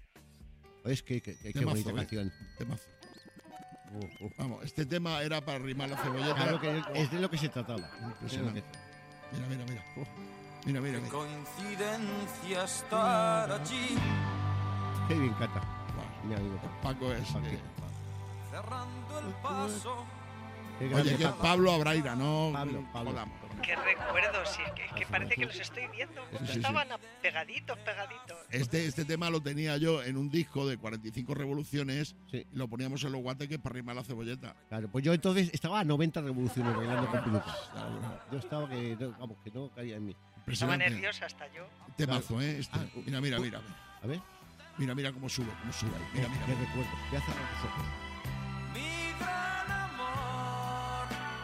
Es que, que, que- qué Temazo, bonita eh. canción. temazo. Uh, uh. Vamos, este tema era para rimar la cebolleta. Claro que es de lo que se trataba. Impresionante. Mira, mira, mira. Uh. Mira, mira, mira. Coincidencia estar allí, Qué bien canta. Buah, Mi amigo. Paco es. Paco. eh, cerrando el paso. Qué Oye, grande que es Paco. Pablo Abraira, no. Pablo, Pablo. Joder. Qué recuerdos, sí, que, que parece que los estoy viendo. Sí, sí, sí. Estaban a- pegaditos, pegaditos. Este, este tema lo tenía yo en un disco de cuarenta y cinco revoluciones Sí. y lo poníamos en los guateques para rimar la cebolleta. Claro, pues yo entonces estaba a noventa revoluciones bailando con Piluca. Claro, Yo estaba que, no, vamos, que no caía en mí. Estaba impresionante. nerviosa hasta yo. Temazo, ¿eh? Este. Ah, Mira, mira, uh, mira. A ver, Mira, mira cómo sube, cómo sube ahí. Mira, mira. qué recuerdo. Voy a cerrar los ojos. Mi gran amor,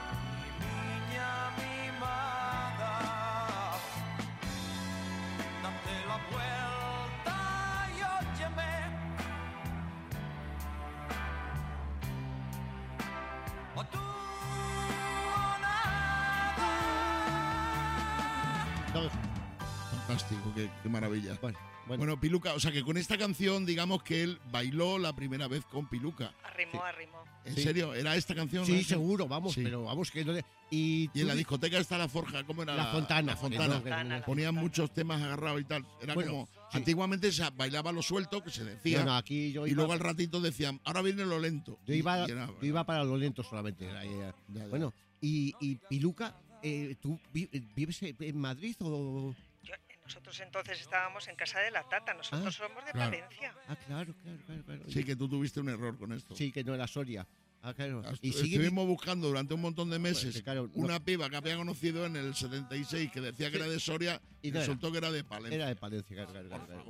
mi niña mimada, date la vuelta y óyeme. O tú o nada. No, Fantástico, qué, qué maravilla. bueno, bueno. Bueno, Piluca, o sea que con esta canción, digamos que él bailó la primera vez con Piluca. Arrimó, arrimó. ¿En Sí. serio? ¿Era esta canción? Sí, Ángel? seguro, vamos, Sí. pero vamos que no le- Y, Y en la tú- discoteca está la Forja, ¿cómo era? La Fontana. La Fontana. No, Fontana, la Ponían Fontana. muchos temas agarrados y tal. Era Bueno, como. sí. Antiguamente se bailaba lo suelto, que se decía. No, no, aquí yo y iba, luego al ratito decían, ahora viene lo lento. yo Y- iba, y era- yo iba para lo lento solamente. Era- era- Ya, ya. Bueno, y, y Piluca, eh, ¿tú vi- vives en Madrid o...? Yo- nosotros entonces estábamos en casa de la Tata. Nosotros Ah, somos de claro. Palencia. Ah, claro, claro, claro. claro. Sí, que tú tuviste un error con esto. Sí, que no era Soria. Ah, claro. Estu- Y sigue Estuvimos buscando durante un montón de meses Pues, claro, no- una piba que había conocido en el setenta y seis que decía que Sí. era de Soria Y y no era. resultó que era de Palencia. Era de Palencia, claro, claro, Por claro, claro. favor.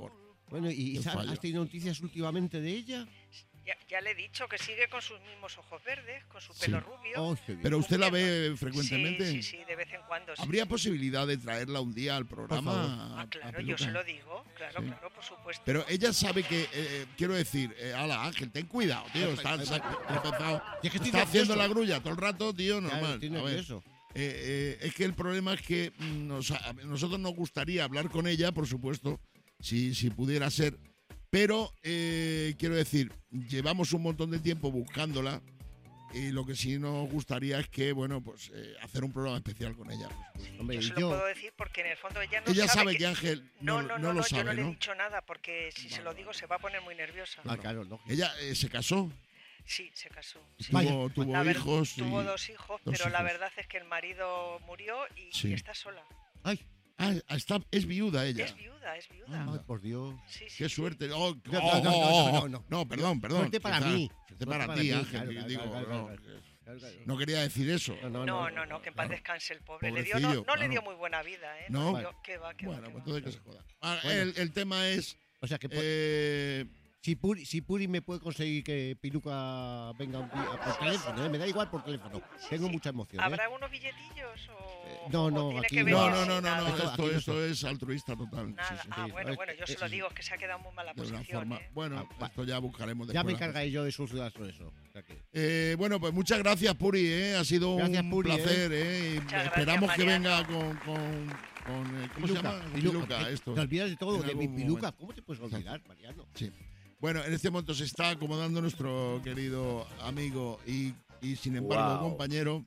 Bueno, ¿y Qué Sara, fallo. has tenido noticias últimamente de ella? Ya, ya le he dicho que sigue con sus mismos ojos verdes, con su Sí. pelo rubio. Oh, qué bien. Pero usted la ve frecuentemente. Sí, sí, sí, de vez en cuando. Sí, ¿Habría sí. posibilidad de traerla un día al programa? Ah, a- a claro, yo Piluca? se lo digo, claro, Sí. claro, por supuesto. Pero ella sabe que, eh, eh, quiero decir, eh, ala, Ángel, ten cuidado, tío. Está, está, empezado- Es que estoy está haciendo nervioso. la grulla todo el rato, tío, Claro, normal. estoy A ver, nervioso. eh, eh, es que el problema es que mm, nos, a nosotros nos gustaría hablar con ella, por supuesto, si, si pudiera ser. Pero, eh, quiero decir, llevamos un montón de tiempo buscándola y lo que sí nos gustaría es que, bueno, pues eh, hacer un programa especial con ella. Hombre, Yo se lo yo- puedo decir porque en el fondo ella no Ella sabe, sabe que Ángel no, no, no, no no, lo no, yo no sabe, le he ¿no? dicho nada porque si se lo digo se va a poner muy nerviosa. Ah, claro, lógico. Ella eh, se casó, Sí, se casó. sí. tuvo, tuvo La ver- hijos. y- Tuvo dos hijos, dos pero la hijos. verdad es que el marido murió y, Sí. y está sola. Ay, Ah, está, es viuda ella. Es viuda, es viuda. ay, por Dios. Sí, sí, Qué sí. suerte. Oh, No, no, oh, no, oh, no, oh. no, no. No, perdón, perdón. Suerte para Está- mí. Suerte Suerte para para ti, mí, Ángel. claro, que claro, digo, claro, no, claro, claro, claro. no quería decir eso. No, no, No, no. no, no, que en paz Claro. descanse el pobre. Le dio, Pobrecillo, no, no le claro. dio muy buena vida, ¿eh? ¿No? le dio- qué va, qué va, Bueno, qué pues va. entonces que se joda. Ah, Bueno. el, el tema es. O sea que po- eh, si, Puri, si Puri me puede conseguir que Piluca venga un día por teléfono, ¿eh? Me da igual por teléfono. Tengo mucha emoción. ¿eh? ¿Habrá unos billetillos o, no, o no, tiene aquí que no. venir no, no, sin no, no, nada? no, Esto- esto, aquí no esto es altruista total. Nada. Sí, sí, Ah, sí. bueno, bueno, yo Eh, se lo sí, digo, que se ha quedado en muy mala de una posición. forma. ¿eh? Bueno, Ah, va. esto ya buscaremos Ya después. me encargaré yo de solucionar todo eso. O sea que- Eh, bueno, pues muchas gracias, Puri. ¿eh? Ha sido Gracias, un Puri, placer. ¿eh? Y Muchas esperamos gracias, que venga Mariano. con. con, con, eh, ¿Cómo Piluca, se llama? Con Piluca, Piluca, te- esto. Te olvidas de todo, En de mi algún Piluca. momento. ¿Cómo te puedes olvidar, Mariano? Sí. Bueno, en este momento se está acomodando nuestro querido amigo y, y sin embargo, Wow. compañero,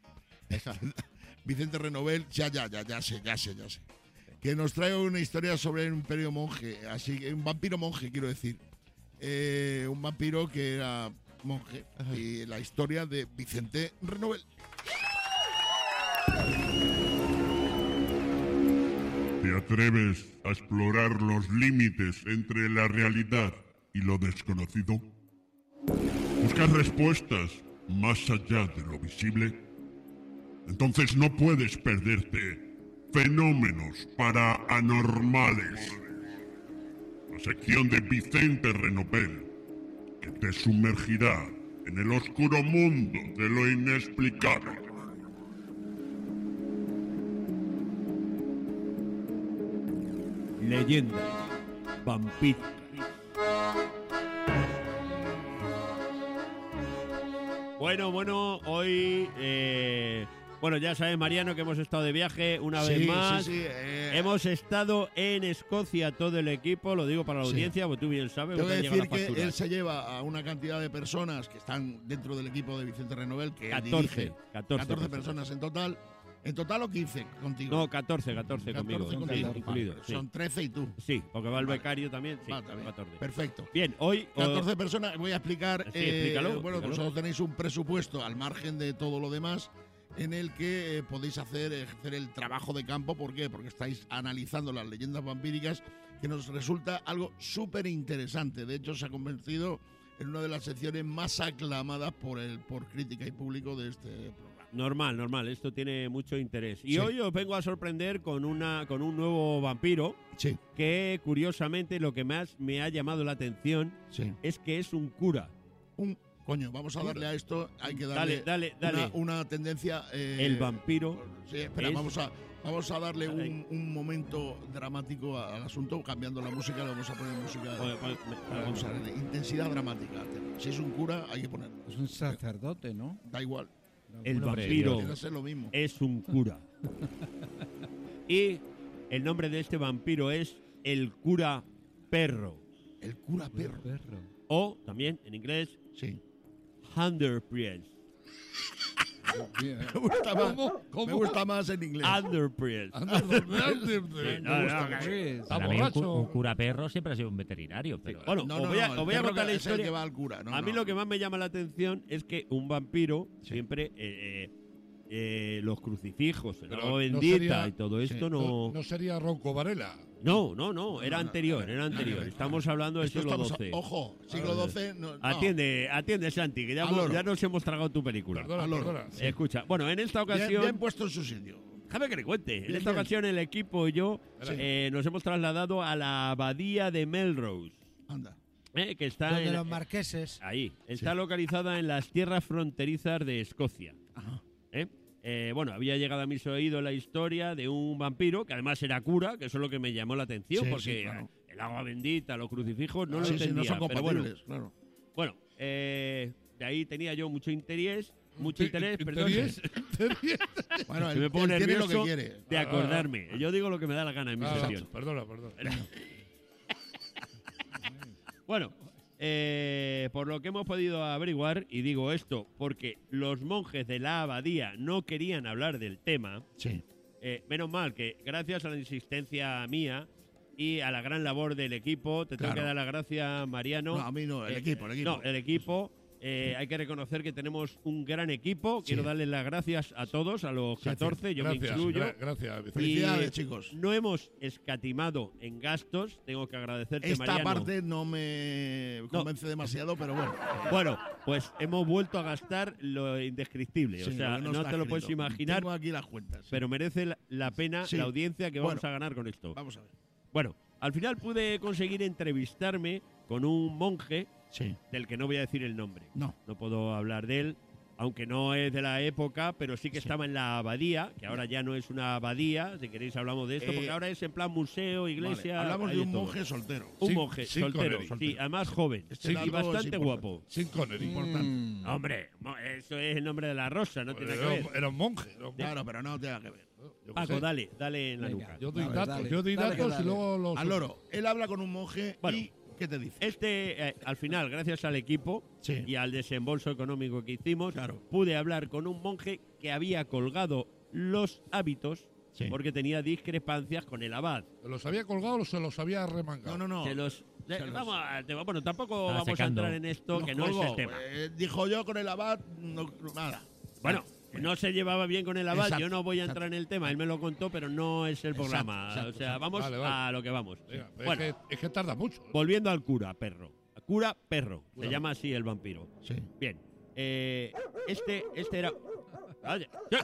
Vicente Renovel. Ya, ya, ya, ya sé, ya sé, ya sé. Que nos trae una historia sobre un imperio monje, así que un vampiro monje, quiero decir. Eh, un vampiro que era monje. Y la historia de Vicente Renovel. ¿Te atreves a explorar los límites entre la realidad y lo desconocido? ¿Buscas respuestas más allá de lo visible? Entonces no puedes perderte Fenómenos para Anormales. La sección de Vicente Renovel, que te sumergirá en el oscuro mundo de lo inexplicable. Leyendas, vampiros. Bueno, bueno, hoy, eh, bueno, ya sabes, Mariano, que hemos estado de viaje una Sí, vez más. sí, sí, eh, Hemos estado en Escocia todo el equipo, lo digo para la Sí. audiencia, porque tú bien sabes. Tengo que que te han llegado decir las que facturas. él se lleva a una cantidad de personas que están dentro del equipo de Vicente Renovel, que él catorce, dirige. catorce catorce personas. personas en total. ¿En total o quince contigo? No, catorce, catorce conmigo. catorce sí, contigo. incluido, Vale, sí. Son trece y tú. Sí, porque va el Vale. becario también. Sí, Va, está bien. catorce. Perfecto. Bien, hoy. catorce personas, voy a explicar. Sí, eh, explícalo, bueno, explícalo. vosotros tenéis un presupuesto al margen de todo lo demás en el que eh, podéis hacer ejercer el trabajo de campo. ¿Por qué? Porque estáis analizando las leyendas vampíricas, que nos resulta algo súper interesante. De hecho, se ha convertido en una de las secciones más aclamadas por el por crítica y público de este programa. Normal, normal, esto tiene mucho interés. Y Sí. hoy os vengo a sorprender con una con un nuevo vampiro Sí. que curiosamente lo que más me ha llamado la atención Sí. es que es un cura. Un coño, vamos a darle a esto, hay que darle Dale, dale, dale. Una, una tendencia. eh, El vampiro Sí, espera, es- vamos a vamos a darle Dale. un, un momento dramático a- al asunto, cambiando la música, le vamos a poner música. Oye, pues, me- Vamos a darle intensidad dramática. Si es un cura, hay que poner. Es un sacerdote, ¿no? Da igual. el Hombre, vampiro Quiere ser lo mismo. es un cura. Y el nombre de este vampiro es el cura perro. El cura perro. Perro. O también en inglés, Sí. Underpriest. Bien. Me gusta más, ¿Cómo? ¿Cómo? me gusta más en inglés. Underpriest. Anda, ¿dónde? Sí, no, no, Sí, está Para mí un, cu- borracho. un cura perro siempre ha sido un veterinario, pero Bueno, No, os no, voy a, no, os el voy a perro contar la que- es el historia. que va al cura. No, a mí no. lo que más me llama la atención es que un vampiro Sí. siempre eh, eh, eh, los crucifijos, el Pero agua no bendita sería- y todo esto sí, no, No, no sería Ronco Varela. no, no, no, era No, no, anterior, no, era no, no, anterior. no, no. Estamos hablando del Esto siglo estamos a- doce. Ojo, siglo doce. No, no. Atiende, atiende, Santi, que ya, Al hemos- loro. ya nos hemos tragado tu película. Perdona, Al oro. perdona. Escucha, bueno, en esta Bien, ocasión, bien puesto en su sitio. Déjame que le cuente. En Bien, esta bien. ocasión el equipo y yo Sí. eh, nos hemos trasladado a la abadía de Melrose. Anda. eh, que está Donde en, los marqueses. ahí. Está Sí. localizada en las tierras fronterizas de Escocia. Ajá. ¿eh? Eh, bueno, había llegado a mis oídos la historia de un vampiro, que además era cura, que eso es lo que me llamó la atención, Sí, porque sí, claro. el agua bendita, los crucifijos, no lo sí, sí, entendía. no son pero bueno, compatibles, claro. bueno eh, de ahí tenía yo mucho interés, mucho interés, perdón. ¿Interés? ¿Interés? Bueno, Que él, me pongo él tiene lo nervioso que quiere. de Ah, acordarme. Yo digo lo que me da la gana en mi Ah, sección. perdona, perdona. Bueno, eh, por lo que hemos podido averiguar, y digo esto porque los monjes de la abadía no querían hablar del tema, Sí. eh, menos mal que gracias a la insistencia mía y a la gran labor del equipo, te tengo Claro. que dar las gracias, Mariano. No, a mí no, el Eh, equipo, el equipo. No, el equipo. eh, hay que reconocer que tenemos un gran equipo. Quiero Sí. darles las gracias a todos, a los catorce, yo Gracias, me incluyo. gra- gracias, Vicente. Felicidades, Y chicos. No hemos escatimado en gastos. Tengo que agradecerte, Esta Mariano. parte no me convence demasiado, pero bueno. Bueno, pues hemos vuelto a gastar lo indescriptible. Sí, o sea, lo que no, no está te lo puedes escrito. imaginar, Tengo aquí las cuentas. sí. pero merece la, la pena Sí. la audiencia que vamos Bueno, a ganar con esto. Vamos a ver. Bueno, al final pude conseguir entrevistarme con un monje Sí. del que no voy a decir el nombre. No. No puedo hablar de él, aunque no es de la época, pero sí que Sí. estaba en la abadía, que ahora ya no es una abadía. Si queréis hablamos de esto, Eh, porque ahora es en plan museo, iglesia. Vale, hablamos hay de un todo. monje soltero. Un Sin- monje sin soltero, Connery. sí, además joven Este y dato es bastante importante. guapo. Sin Connery. Importante. Hombre, mo- eso es el nombre de la rosa, no tiene nada que Era, ver. era un monje. era un monje. Claro, pero no tiene que ver. Yo qué Paco, sé. dale, dale en la Venga. nuca. Yo doy Dale, datos, dale. yo doy Dale, que datos y dale. luego los. Al loro. Él habla con un monje Bueno. y ¿qué te dice? Este, eh, al final, gracias al equipo Sí. y al desembolso económico que hicimos, Claro. pude hablar con un monje que había colgado los hábitos Sí. porque tenía discrepancias con el abad. ¿Se los había colgado o se los había remangado? No, no, no. Se los, Se eh, los- vamos al tema. Bueno, tampoco Estaba vamos secando. a entrar en esto, Los que no es colgó. el tema. Eh, dijo yo con el abad, no, nada. Bueno, no se llevaba bien con el abad, Exacto, yo no voy a entrar exacto. en el tema, él me lo contó, pero no es el Exacto, programa. exacto, o sea, exacto. vamos Vale, vale. a lo que vamos. Venga, pero Bueno, es, que, es que tarda mucho. volviendo al cura, perro. Cura, perro. Cura. Se llama así el vampiro. Sí. Bien. Eh, este, este era. Vaya.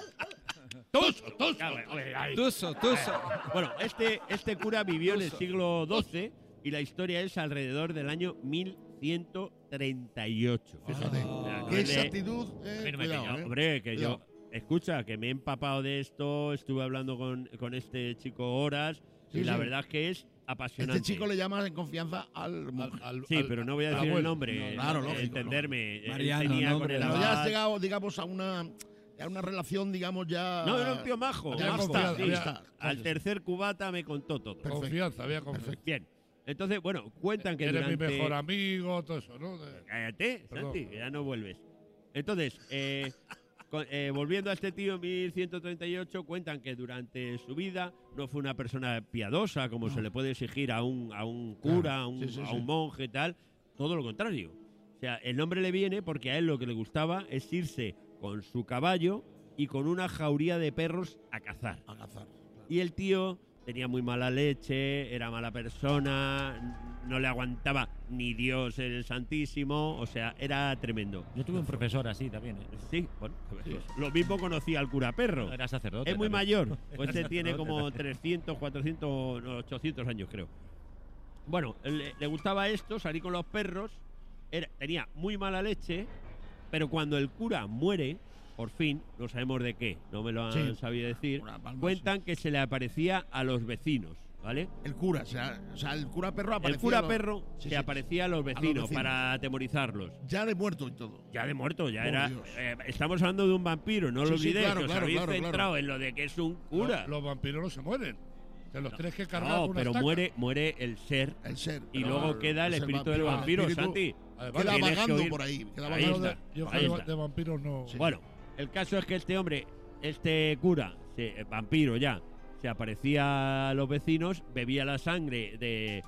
¡Tuso, tuso! Ya, bueno, oye, ay. Tuso, tuso. Bueno, este, este cura vivió en el siglo doce y la historia es alrededor del año mil ciento treinta y ocho. Fíjate. Ah. Qué De- exactitud. Eh, Mírame cuidado, que yo- eh. Hombre, que Cuidado. yo. Escucha, que me he empapado de esto, estuve hablando con, con este chico horas Sí, y la sí. verdad es que es apasionante. Este chico le llama en confianza al monje. Al- al- Sí, al- pero no voy a al decir el abuelo. nombre. No, claro, eh, lógico, entenderme. Él Mariano, tenía con nombre, el no. Pero ya has abad- llegado, digamos, a una, a una relación, digamos, ya. No, era un tío majo. Ya Había está, confianza, ya había- está. Al tercer cubata me contó todo. Perfecto. Confianza, había confianza. Bien. Entonces, bueno, cuentan que Eres durante... mi mejor amigo, todo eso, ¿no? De- Cállate, Perdón. Santi, que ya no vuelves. Entonces, eh, con- eh, volviendo a este tío en mil ciento treinta y ocho, cuentan que durante su vida no fue una persona piadosa, como se le puede exigir a un, a un cura, a un, Sí, sí, a sí. un monje y tal. Todo lo contrario. O sea, el nombre le viene porque a él lo que le gustaba es irse con su caballo y con una jauría de perros a cazar. A cazar. Y el tío tenía muy mala leche, era mala persona, no le aguantaba ni Dios el Santísimo, o sea, era tremendo. Yo tuve un profesor así también, ¿eh? Sí, bueno, lo mismo conocía al cura perro. Era sacerdote. Es muy también. mayor, pues este tiene Sacerdote como también. trescientos, cuatrocientos, no, ochocientos años creo. Bueno, le, le gustaba esto, salir con los perros, era- tenía muy mala leche, pero cuando el cura muere, por fin, no sabemos de qué, no me lo han Sí. sabido decir, Una palma, cuentan que se le aparecía a los vecinos, ¿vale? El cura, o sea, o sea, el cura perro aparecía. El cura a los- perro Sí, se sí. aparecía a los vecinos, vecinos. para atemorizarlos. Ya de muerto y todo. Ya de muerto, ya Oh, era. Dios. eh, estamos hablando de un vampiro, no Sí, lo sí, olvidéis, claro, que os claro, habéis claro, claro. centrado en lo de que es un cura. Los, los vampiros no se mueren. Te los tienes que cargar No, con una pero estaca. muere, muere el ser. El ser. Y pero luego el- queda el es espíritu del el vampiro, espíritu Santi. Vale, Queda vale. Tienes que vagando oír- por ahí. Queda Ahí vagando. está. Yo Ahí de, está. de vampiros no. Bueno, el caso es que este hombre, este cura, se- eh, vampiro ya, se aparecía a los vecinos, bebía la sangre de,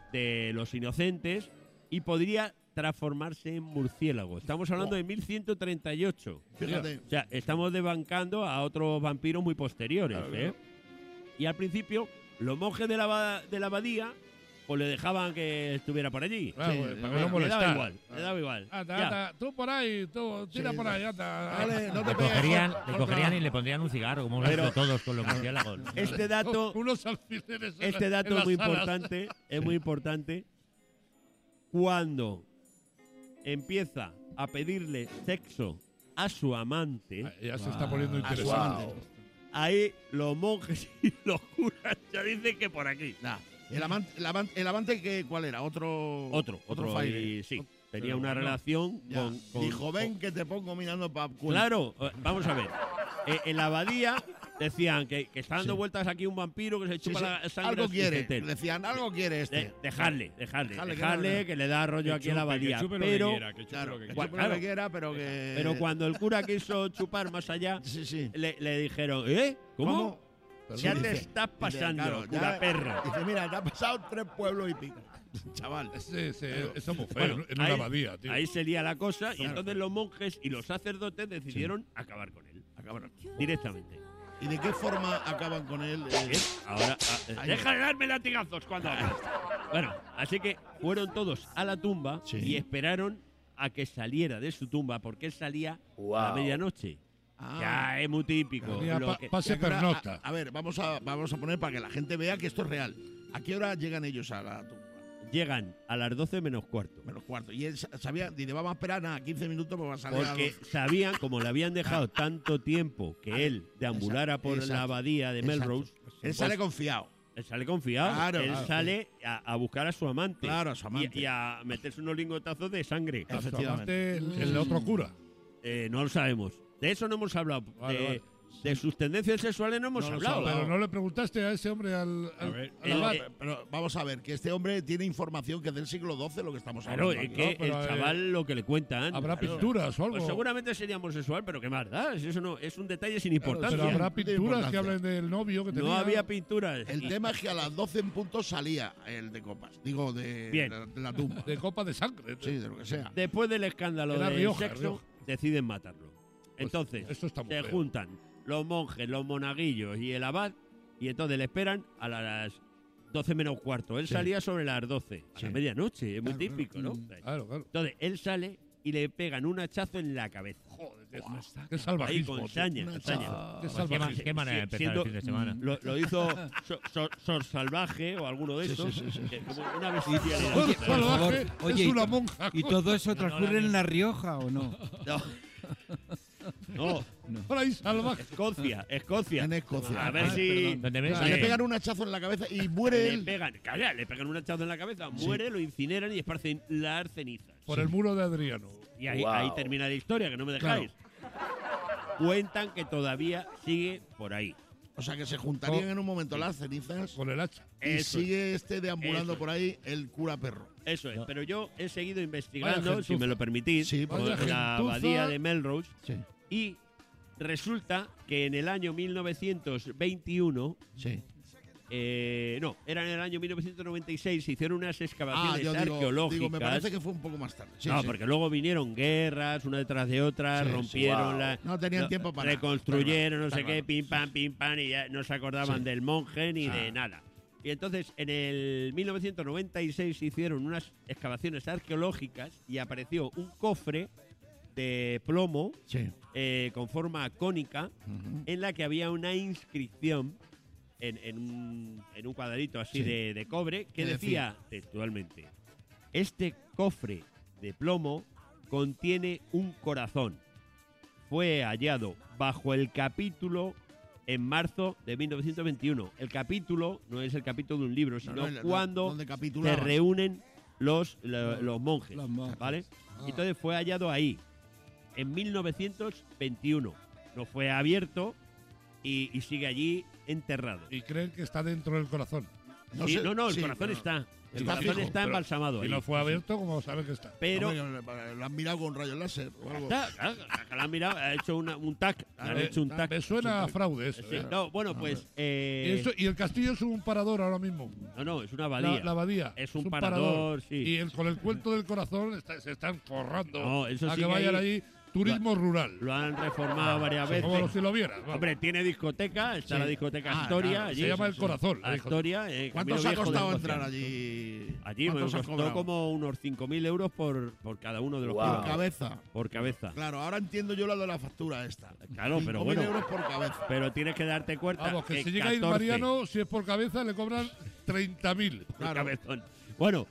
de los inocentes y podría transformarse en murciélago. Estamos hablando de mil ciento treinta y ocho. Fíjate. O sea, estamos desbancando a otros vampiros muy posteriores. Claro, ¿eh? claro. Y al principio, los monjes de la, aba- de la abadía pues le dejaban que estuviera por allí. Claro, Sí, pues, para que le no molestar. daba igual, le daba igual. Anda, Ya. anda, tú por ahí, tú, tira Sí, por no. ahí, anda. Vale, no te Le pegues, cogerían, Jorge. le cogerían y le pondrían un cigarro, como hemos Pero- hecho todos con los murciélagos. Este dato, Unos alfileres en este la- dato en es las muy salas. importante, es muy importante. Cuando empieza a pedirle sexo a su amante, Ah, Ya se está poniendo A su interesante. amante. ahí los monjes y los curas ya dicen que por aquí. Nah. El amante, el amante, el amante que, ¿cuál era? Otro. Otro, otro, faire. y sí. Tenía Pero una bueno, relación Ya. con, con- Dijo, ven que te pongo mirando para. Claro, eh, vamos a ver. Eh, en la abadía decían que, que está dando Sí. vueltas aquí un vampiro que se Sí, chupa sí. la sangre. Algo a su quiere. gente. Decían, algo quiere este. De- dejarle, dejarle, Dejarle, dejarle, que no, que le da rollo Que aquí en la chupe, que abadía. chupe lo que Pero, quiera, que chupe Claro, lo que que quiera. chupe lo Claro. que quiera, pero que. pero cuando el cura quiso chupar más allá, Sí, sí. le, le dijeron, ¿eh? ¿Cómo? Pero Ya sí, te dice- estás dice, pasando, claro, cura ya- perro. Dice, mira, te ha pasado tres pueblos y pico. Chaval. Sí, sí, eso es muy feo, Bueno, en una ahí, abadía, tío. ahí se lía la cosa y Claro. entonces los monjes y los sacerdotes decidieron acabar con él. Acabaron. Directamente. ¿Y de qué forma acaban con él? Eh, Bien, ahora, ah, Ahí deja de darme latigazos cuando hablas. Bueno, así que fueron todos a la tumba Sí. y esperaron a que saliera de su tumba porque él salía a la Wow. medianoche. ah, Ya es muy típico. Mira, lo pa- que- pase ¿a qué hora- pernocta. A, a ver, vamos a, vamos a poner para que la gente vea que esto es real. ¿A qué hora llegan ellos a la tumba? Llegan a las doce menos cuarto. Menos cuarto. Y él sa- sabía, dice, vamos a esperar nada, quince minutos porque va a salir a Porque los- sabían, como le habían dejado tanto tiempo que él deambulara por la exacto, abadía de exacto. Melrose, Él pues, sale confiado. él sale confiado. Claro, él claro, sale a, a buscar a su amante. Claro, a su amante. Y, y a meterse unos lingotazos de sangre. A su Efectivamente. amante, el, el otro cura. Eh, no lo sabemos. De eso no hemos hablado. Vale, de, vale. de sus tendencias sexuales no hemos No lo hablado. sabemos. Pero no le preguntaste a ese hombre al, al, ver, al el- abad. eh, Pero vamos a ver, que este hombre tiene información que es del siglo doce lo que estamos Claro, hablando. es aquí. que No, pero, el eh, chaval lo que le cuentan. ¿Habrá claro. pinturas o algo? Pues seguramente sería homosexual, pero qué más da. Si eso no, es un detalle sin Claro, importancia. Pero habrá tiene pinturas que importancia. hablen del novio que tenía. no había pinturas. El tema es que a las doce en punto salía el de copas. Digo, de, Bien. de- de la tumba. De copa de sangre. Sí, de lo que sea. Después del escándalo Era del Rioja, sexo, Rioja. deciden matarlo. Entonces, esto está muy se feo. juntan los monjes, los monaguillos y el abad, y entonces le esperan a las doce menos cuarto. Él Sí. salía sobre las doce, a Sí. la medianoche, es muy Claro, típico, ¿no? Claro, claro. Entonces, él sale y le pegan un hachazo en la cabeza. Joder, qué, qué Ahí salvajismo. con tío. saña, Una saña. chafa. Qué Pues qué, salvajismo. ma- qué manera de empezar Siendo- el fin de semana. Lo, lo hizo Sor, Sor- Sor Salvaje o alguno de Sí, estos. sí, sí, sí. que como una bestialidad. Oye, por salvaje, favor, oye, es y- una monja. ¿Y todo eso No, no, transcurre no, en La Rioja o no? No, Por ahí salvaje. Escocia, Escocia. En Escocia. A ver Ah, si. perdón. ¿Dónde ves? O sea, le Eh, pegan un hachazo en la cabeza y muere le él. pegan, calla, le pegan un hachazo en la cabeza, muere, lo incineran y esparcen las cenizas. Por el muro de Adriano. Y ahí, Wow. ahí termina la historia, que no me dejáis. Cuentan que todavía sigue por ahí. O sea, que se juntarían Oh. en un momento las cenizas Con el hacha. y Eso sigue este deambulando Eso es. por ahí el cura perro. Eso es, No. pero yo he seguido Vaya investigando, gentuza. si me lo permitís, Sí, por vaya la gentuza. abadía de Melrose Sí, y resulta que en el año mil novecientos veintiuno, sí. eh, no, era en el año mil novecientos noventa y seis, se hicieron unas Ah, excavaciones yo digo, arqueológicas. digo, me parece que fue un poco más tarde. Sí, no, sí. porque luego vinieron guerras, una detrás de otra, Sí, sí. rompieron Wow. la... No tenían lo- tiempo para nada. reconstruyeron, Está no sé claro, qué, pim sí, pam, pim pam, y ya no se acordaban Sí. del monje ni de Ah. nada. Y entonces en el mil novecientos noventa y seis se hicieron unas excavaciones arqueológicas y apareció un cofre de plomo Sí. eh, con forma cónica Ujú. en la que había una inscripción en, en un, en un cuadradito así Sí. de, de cobre que ¿Qué decía textualmente: este cofre de plomo contiene un corazón. Fue hallado bajo el capítulo en marzo de mil novecientos veintiuno. El capítulo no es el capítulo de un libro, sino no, no, cuando donde se capitulaban. reúnen los, lo- los monjes, Los monjes. ¿vale? Ah. Y entonces fue hallado ahí, en mil novecientos veintiuno. No fue abierto y, y sigue allí enterrado. Y creen que está dentro del corazón. No Sí, sé- no, no, el sí, corazón pero- está. El Está corazón fijo, está pero- embalsamado Y ahí. no fue abierto, como sabe que está. Pero Hombre, lo han mirado con rayos láser o algo. está, claro, que la han mirado, ha hecho una- un tac. le han Me- hecho un tac. Me suena a fraude eso. Sí, ¿eh? no, bueno, pues. eh, Eso- y el castillo es un parador ahora mismo. no, no, es una La, abadía. la abadía. Es un parador, sí. Y el- con el cuento del corazón está- se están forrando No, eso a sigue que vayan ahí. ahí turismo rural. Lo han reformado varias Sí, veces. como si lo vieras. vamos. Hombre, tiene discoteca, está Sí. la discoteca Ah, Astoria. claro, allí. se llama El Corazón, la Astoria. eh, ¿Cuánto Camino os ha Viejo de costado Escocia. entrar allí? Allí me ¿Cuánto os han costó cobrado? como unos cinco mil euros por, por cada uno de los Por kilómetros. cabeza. Por cabeza. Claro, ahora entiendo yo la de la factura esta. Claro, pero cinco mil bueno. euros por cabeza. Pero tienes que darte cuenta. Vamos, que que si llega a ir catorce Mariano, si es por cabeza, le cobran treinta mil. por cabezón. Bueno,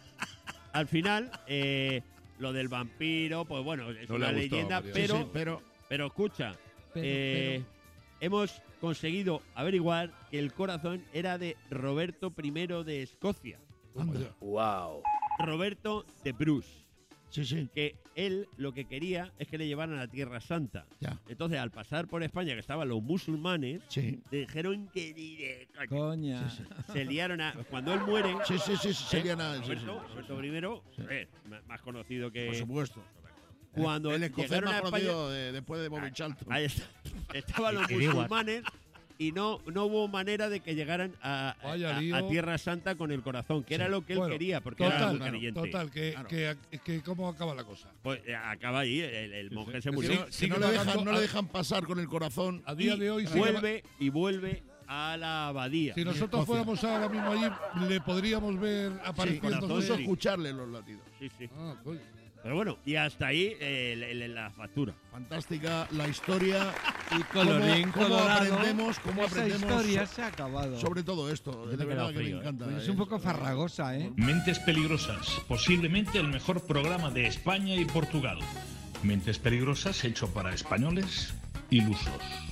al final, eh, lo del vampiro, pues bueno, es No le una ha gustado, leyenda, Mariano. pero, Sí, sí, pero pero escucha, Pero, eh, hemos conseguido averiguar que el corazón era de Roberto primero de Escocia. anda. Wow. Roberto de Bruce. Sí, sí. Que él lo que quería es que le llevaran a la Tierra Santa. Ya. Entonces, al pasar por España, que estaban los musulmanes, Sí. le dijeron que ni de coña. Coña. Se liaron a... Cuando él muere... Sí, sí, sí, sí, se ¿eh? lían a- sí, Roberto, sí, sí, Roberto sí. primero, Sí. eh, m- más conocido que... Por supuesto. Cuando el escocés llegaron más a España... conocido de- después de Bobby Charlton. Ahí está. Estaban los Y Stevie Wonder. musulmanes y no, no hubo manera de que llegaran a, Vaya a- lío. a Tierra Santa con el corazón, que era lo que él Bueno, quería, porque era total, muy claro, creyente. total, que, Claro. que, que cómo acaba la cosa. Pues eh, acaba ahí, el, el monje sí. se Que murió. Que no, que sigue no le dejan, pagando no le a- dejan pasar con el corazón. A día y de hoy sigue vuelve y vuelve a la abadía. Si nosotros Escocia. fuéramos ahora mismo allí, le podríamos ver Sí, apareciendo. incluso sí. escucharle los latidos. Sí, sí. Ah, coño. Pero bueno, y hasta ahí eh, el- el- la factura. Fantástica la historia. Y colorín cómo, cómo colorado, aprendemos, cómo esa aprendemos historia so- se ha acabado. sobre todo esto. me De he verdad quedado que me frío, ¿eh? encanta. Pues es eh. un poco farragosa, ¿eh? Mentes Peligrosas, posiblemente el mejor programa de España y Portugal. Mentes Peligrosas hecho para españoles ilusos.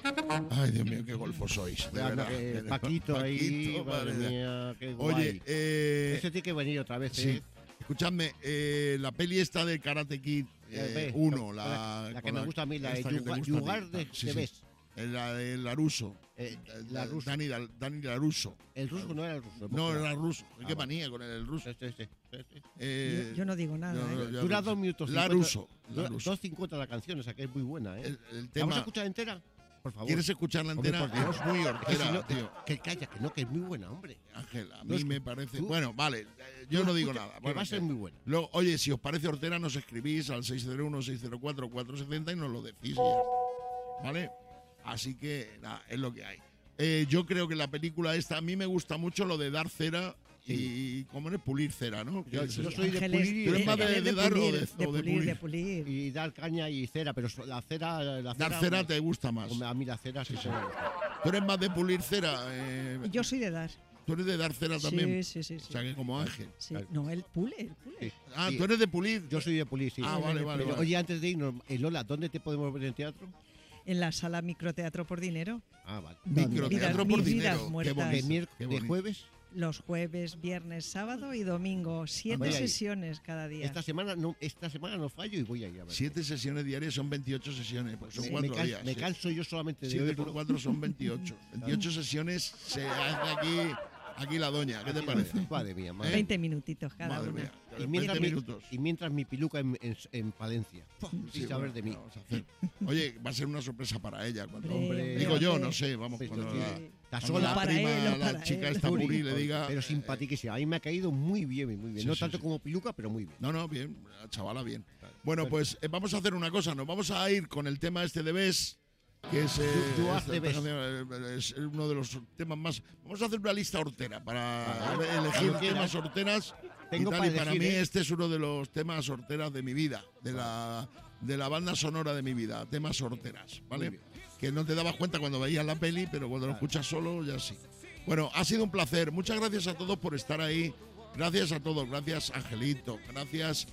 Ay, Dios mío, qué golfos sois. De Anda, verdad. que Paquito ahí, Paquito, madre madre mía, qué Oye, guay. eh, Ese tiene que venir otra vez, sí. ¿eh? Escuchadme, eh, la peli esta de Karate Kid Eh, uno, ve, la, la que con me gusta a mí, la de esta que te Yuga- gusta a ti. Yugar de- Sí, de sí. Bes. Eh, La de Laruso. Eh, La- la rusa. Dani, Dal- Dani Laruso. El ruso no era el ruso. No, era ruso. Ah, Qué vale. manía con el, el ruso. Sí, sí, sí, sí, sí. Eh, Yo, yo no digo nada. no, ¿eh? no, ya Dura ves. dos minutos. Laruso. cincuenta. Dura Laruso. dos cincuenta la canción, o sea que es muy buena, ¿eh? El, el ¿La vamos a tema. escuchar entera? Por favor. ¿Quieres escucharla Hombre, entera? por Dios. Es muy Que si hortera, no- tío. Que calla, que no, que es muy buena, hombre. Ángel, a No, mí es- me parece. tú- Bueno, vale, eh, yo tú no digo escucha, nada. que Bueno, va a ser que- muy buena. Luego, oye, si os parece hortera, nos escribís al seis cero uno, seis cero cuatro, cuatro siete cero y nos lo decís. y ya está, ¿vale? Así que, nada, es lo que hay. Eh, yo creo que la película esta, a mí me gusta mucho lo de dar cera y, ¿cómo es? Pulir cera, ¿no? Yo, Que es yo eso. soy de Ángeles, pulir y ¿Tú eres de más de, cera. Ángeles de dar o pulir, de, de o de pulir, pulir? de pulir. Y dar caña y cera, pero so- la cera. La Dar cera, cera te gusta más. hombre, a mí la cera sí, se me gusta. ¿Tú eres más de pulir cera? eh, Yo soy de dar. ¿Tú eres de dar cera también? Sí, sí, sí. sí. O sea, que como Ángel. Sí. No, él pule, él pule. Sí. Ah, Sí. tú eres de pulir. Yo soy de pulir, sí. Ah, vale, vale, Pero, vale. Oye, antes de irnos, eh, Lola, ¿dónde te podemos ver en teatro? En la sala Microteatro por Dinero. Ah, vale. Microteatro Vidas- por mis dinero. vidas Qué muertas. bonito, ¿De, mier- qué de bonito. jueves? Los jueves, viernes, sábado y domingo. Siete voy a ir. sesiones cada día. Esta semana no, esta semana no fallo y voy a ir a ver. Siete sesiones diarias son veintiocho sesiones, pues son me, cuatro me can- días. me sí. canso yo solamente de Siete verlo. por cuatro son veintiocho. veintiocho sesiones se hace aquí, aquí la doña. ¿Qué te parece? Madre mía, madre. Veinte minutitos cada Madre una. mía. Y mientras, veinte mi, minutos. y mientras mi piluca en, en, en Palencia. Puf, Sí, sin saber bueno, de mí. ¿qué vamos a hacer? Oye, va a ser una sorpresa para ella. Cuando, Hombre, digo yo, hombre. no sé, vamos, Pues cuando sí. la, Está cuando sola. la para prima, él o la para chica él. esta Puri, Puri le diga... Pero eh, simpaticísima. A mí me ha caído muy bien, muy bien. Sí, no sí, tanto sí. como piluca, pero muy bien. No, no, bien, la chavala bien. Bueno, pues eh, vamos a hacer una cosa, nos vamos a ir con el tema este de Bes, que es, eh, You- you are esta the best. canción, eh, es uno de los temas más... Vamos a hacer una lista hortera para Vale. elegir Cuando temas quieras. horteras. Tengo y, tal, para y para elegir, mí ¿eh? este es uno de los temas horteras de mi vida, de la, de la banda sonora de mi vida, temas horteras, ¿vale? Muy bien. Que no te dabas cuenta cuando veías la peli, pero cuando lo escuchas solo ya sí. Bueno, ha sido un placer. Muchas gracias a todos por estar ahí. Gracias a todos. Gracias, Angelito. Gracias,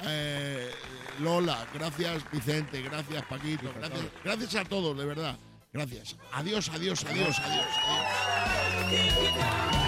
eh, Lola. Gracias, Vicente. Gracias, Paquito. Gracias, gracias a todos, de verdad. Gracias. Adiós, adiós, adiós, adiós. adiós.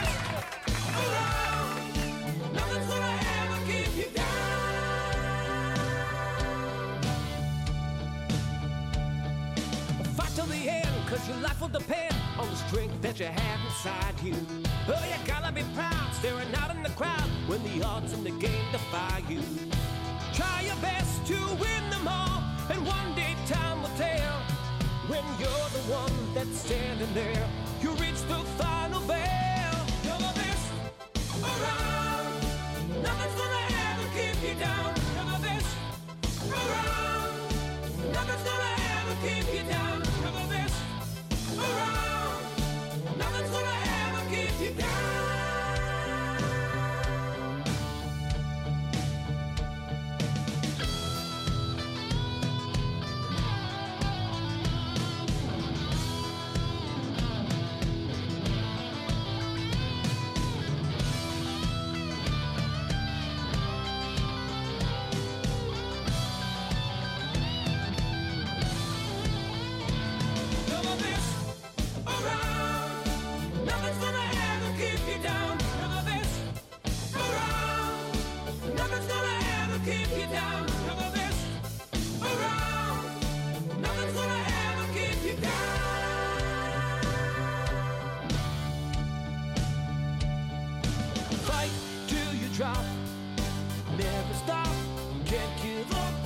Fight till the end, cause your life will depend on the strength that you have inside you. Oh, you gotta be proud, staring out in the crowd when the odds in the game defy you. Try your best to win them all, and one day time will tell. When you're the one that's standing there, you reach the final bell. You're the best around. Nothing's gonna ever keep you down. You're the best around. Fight till you drop. Never stop. Can't give up.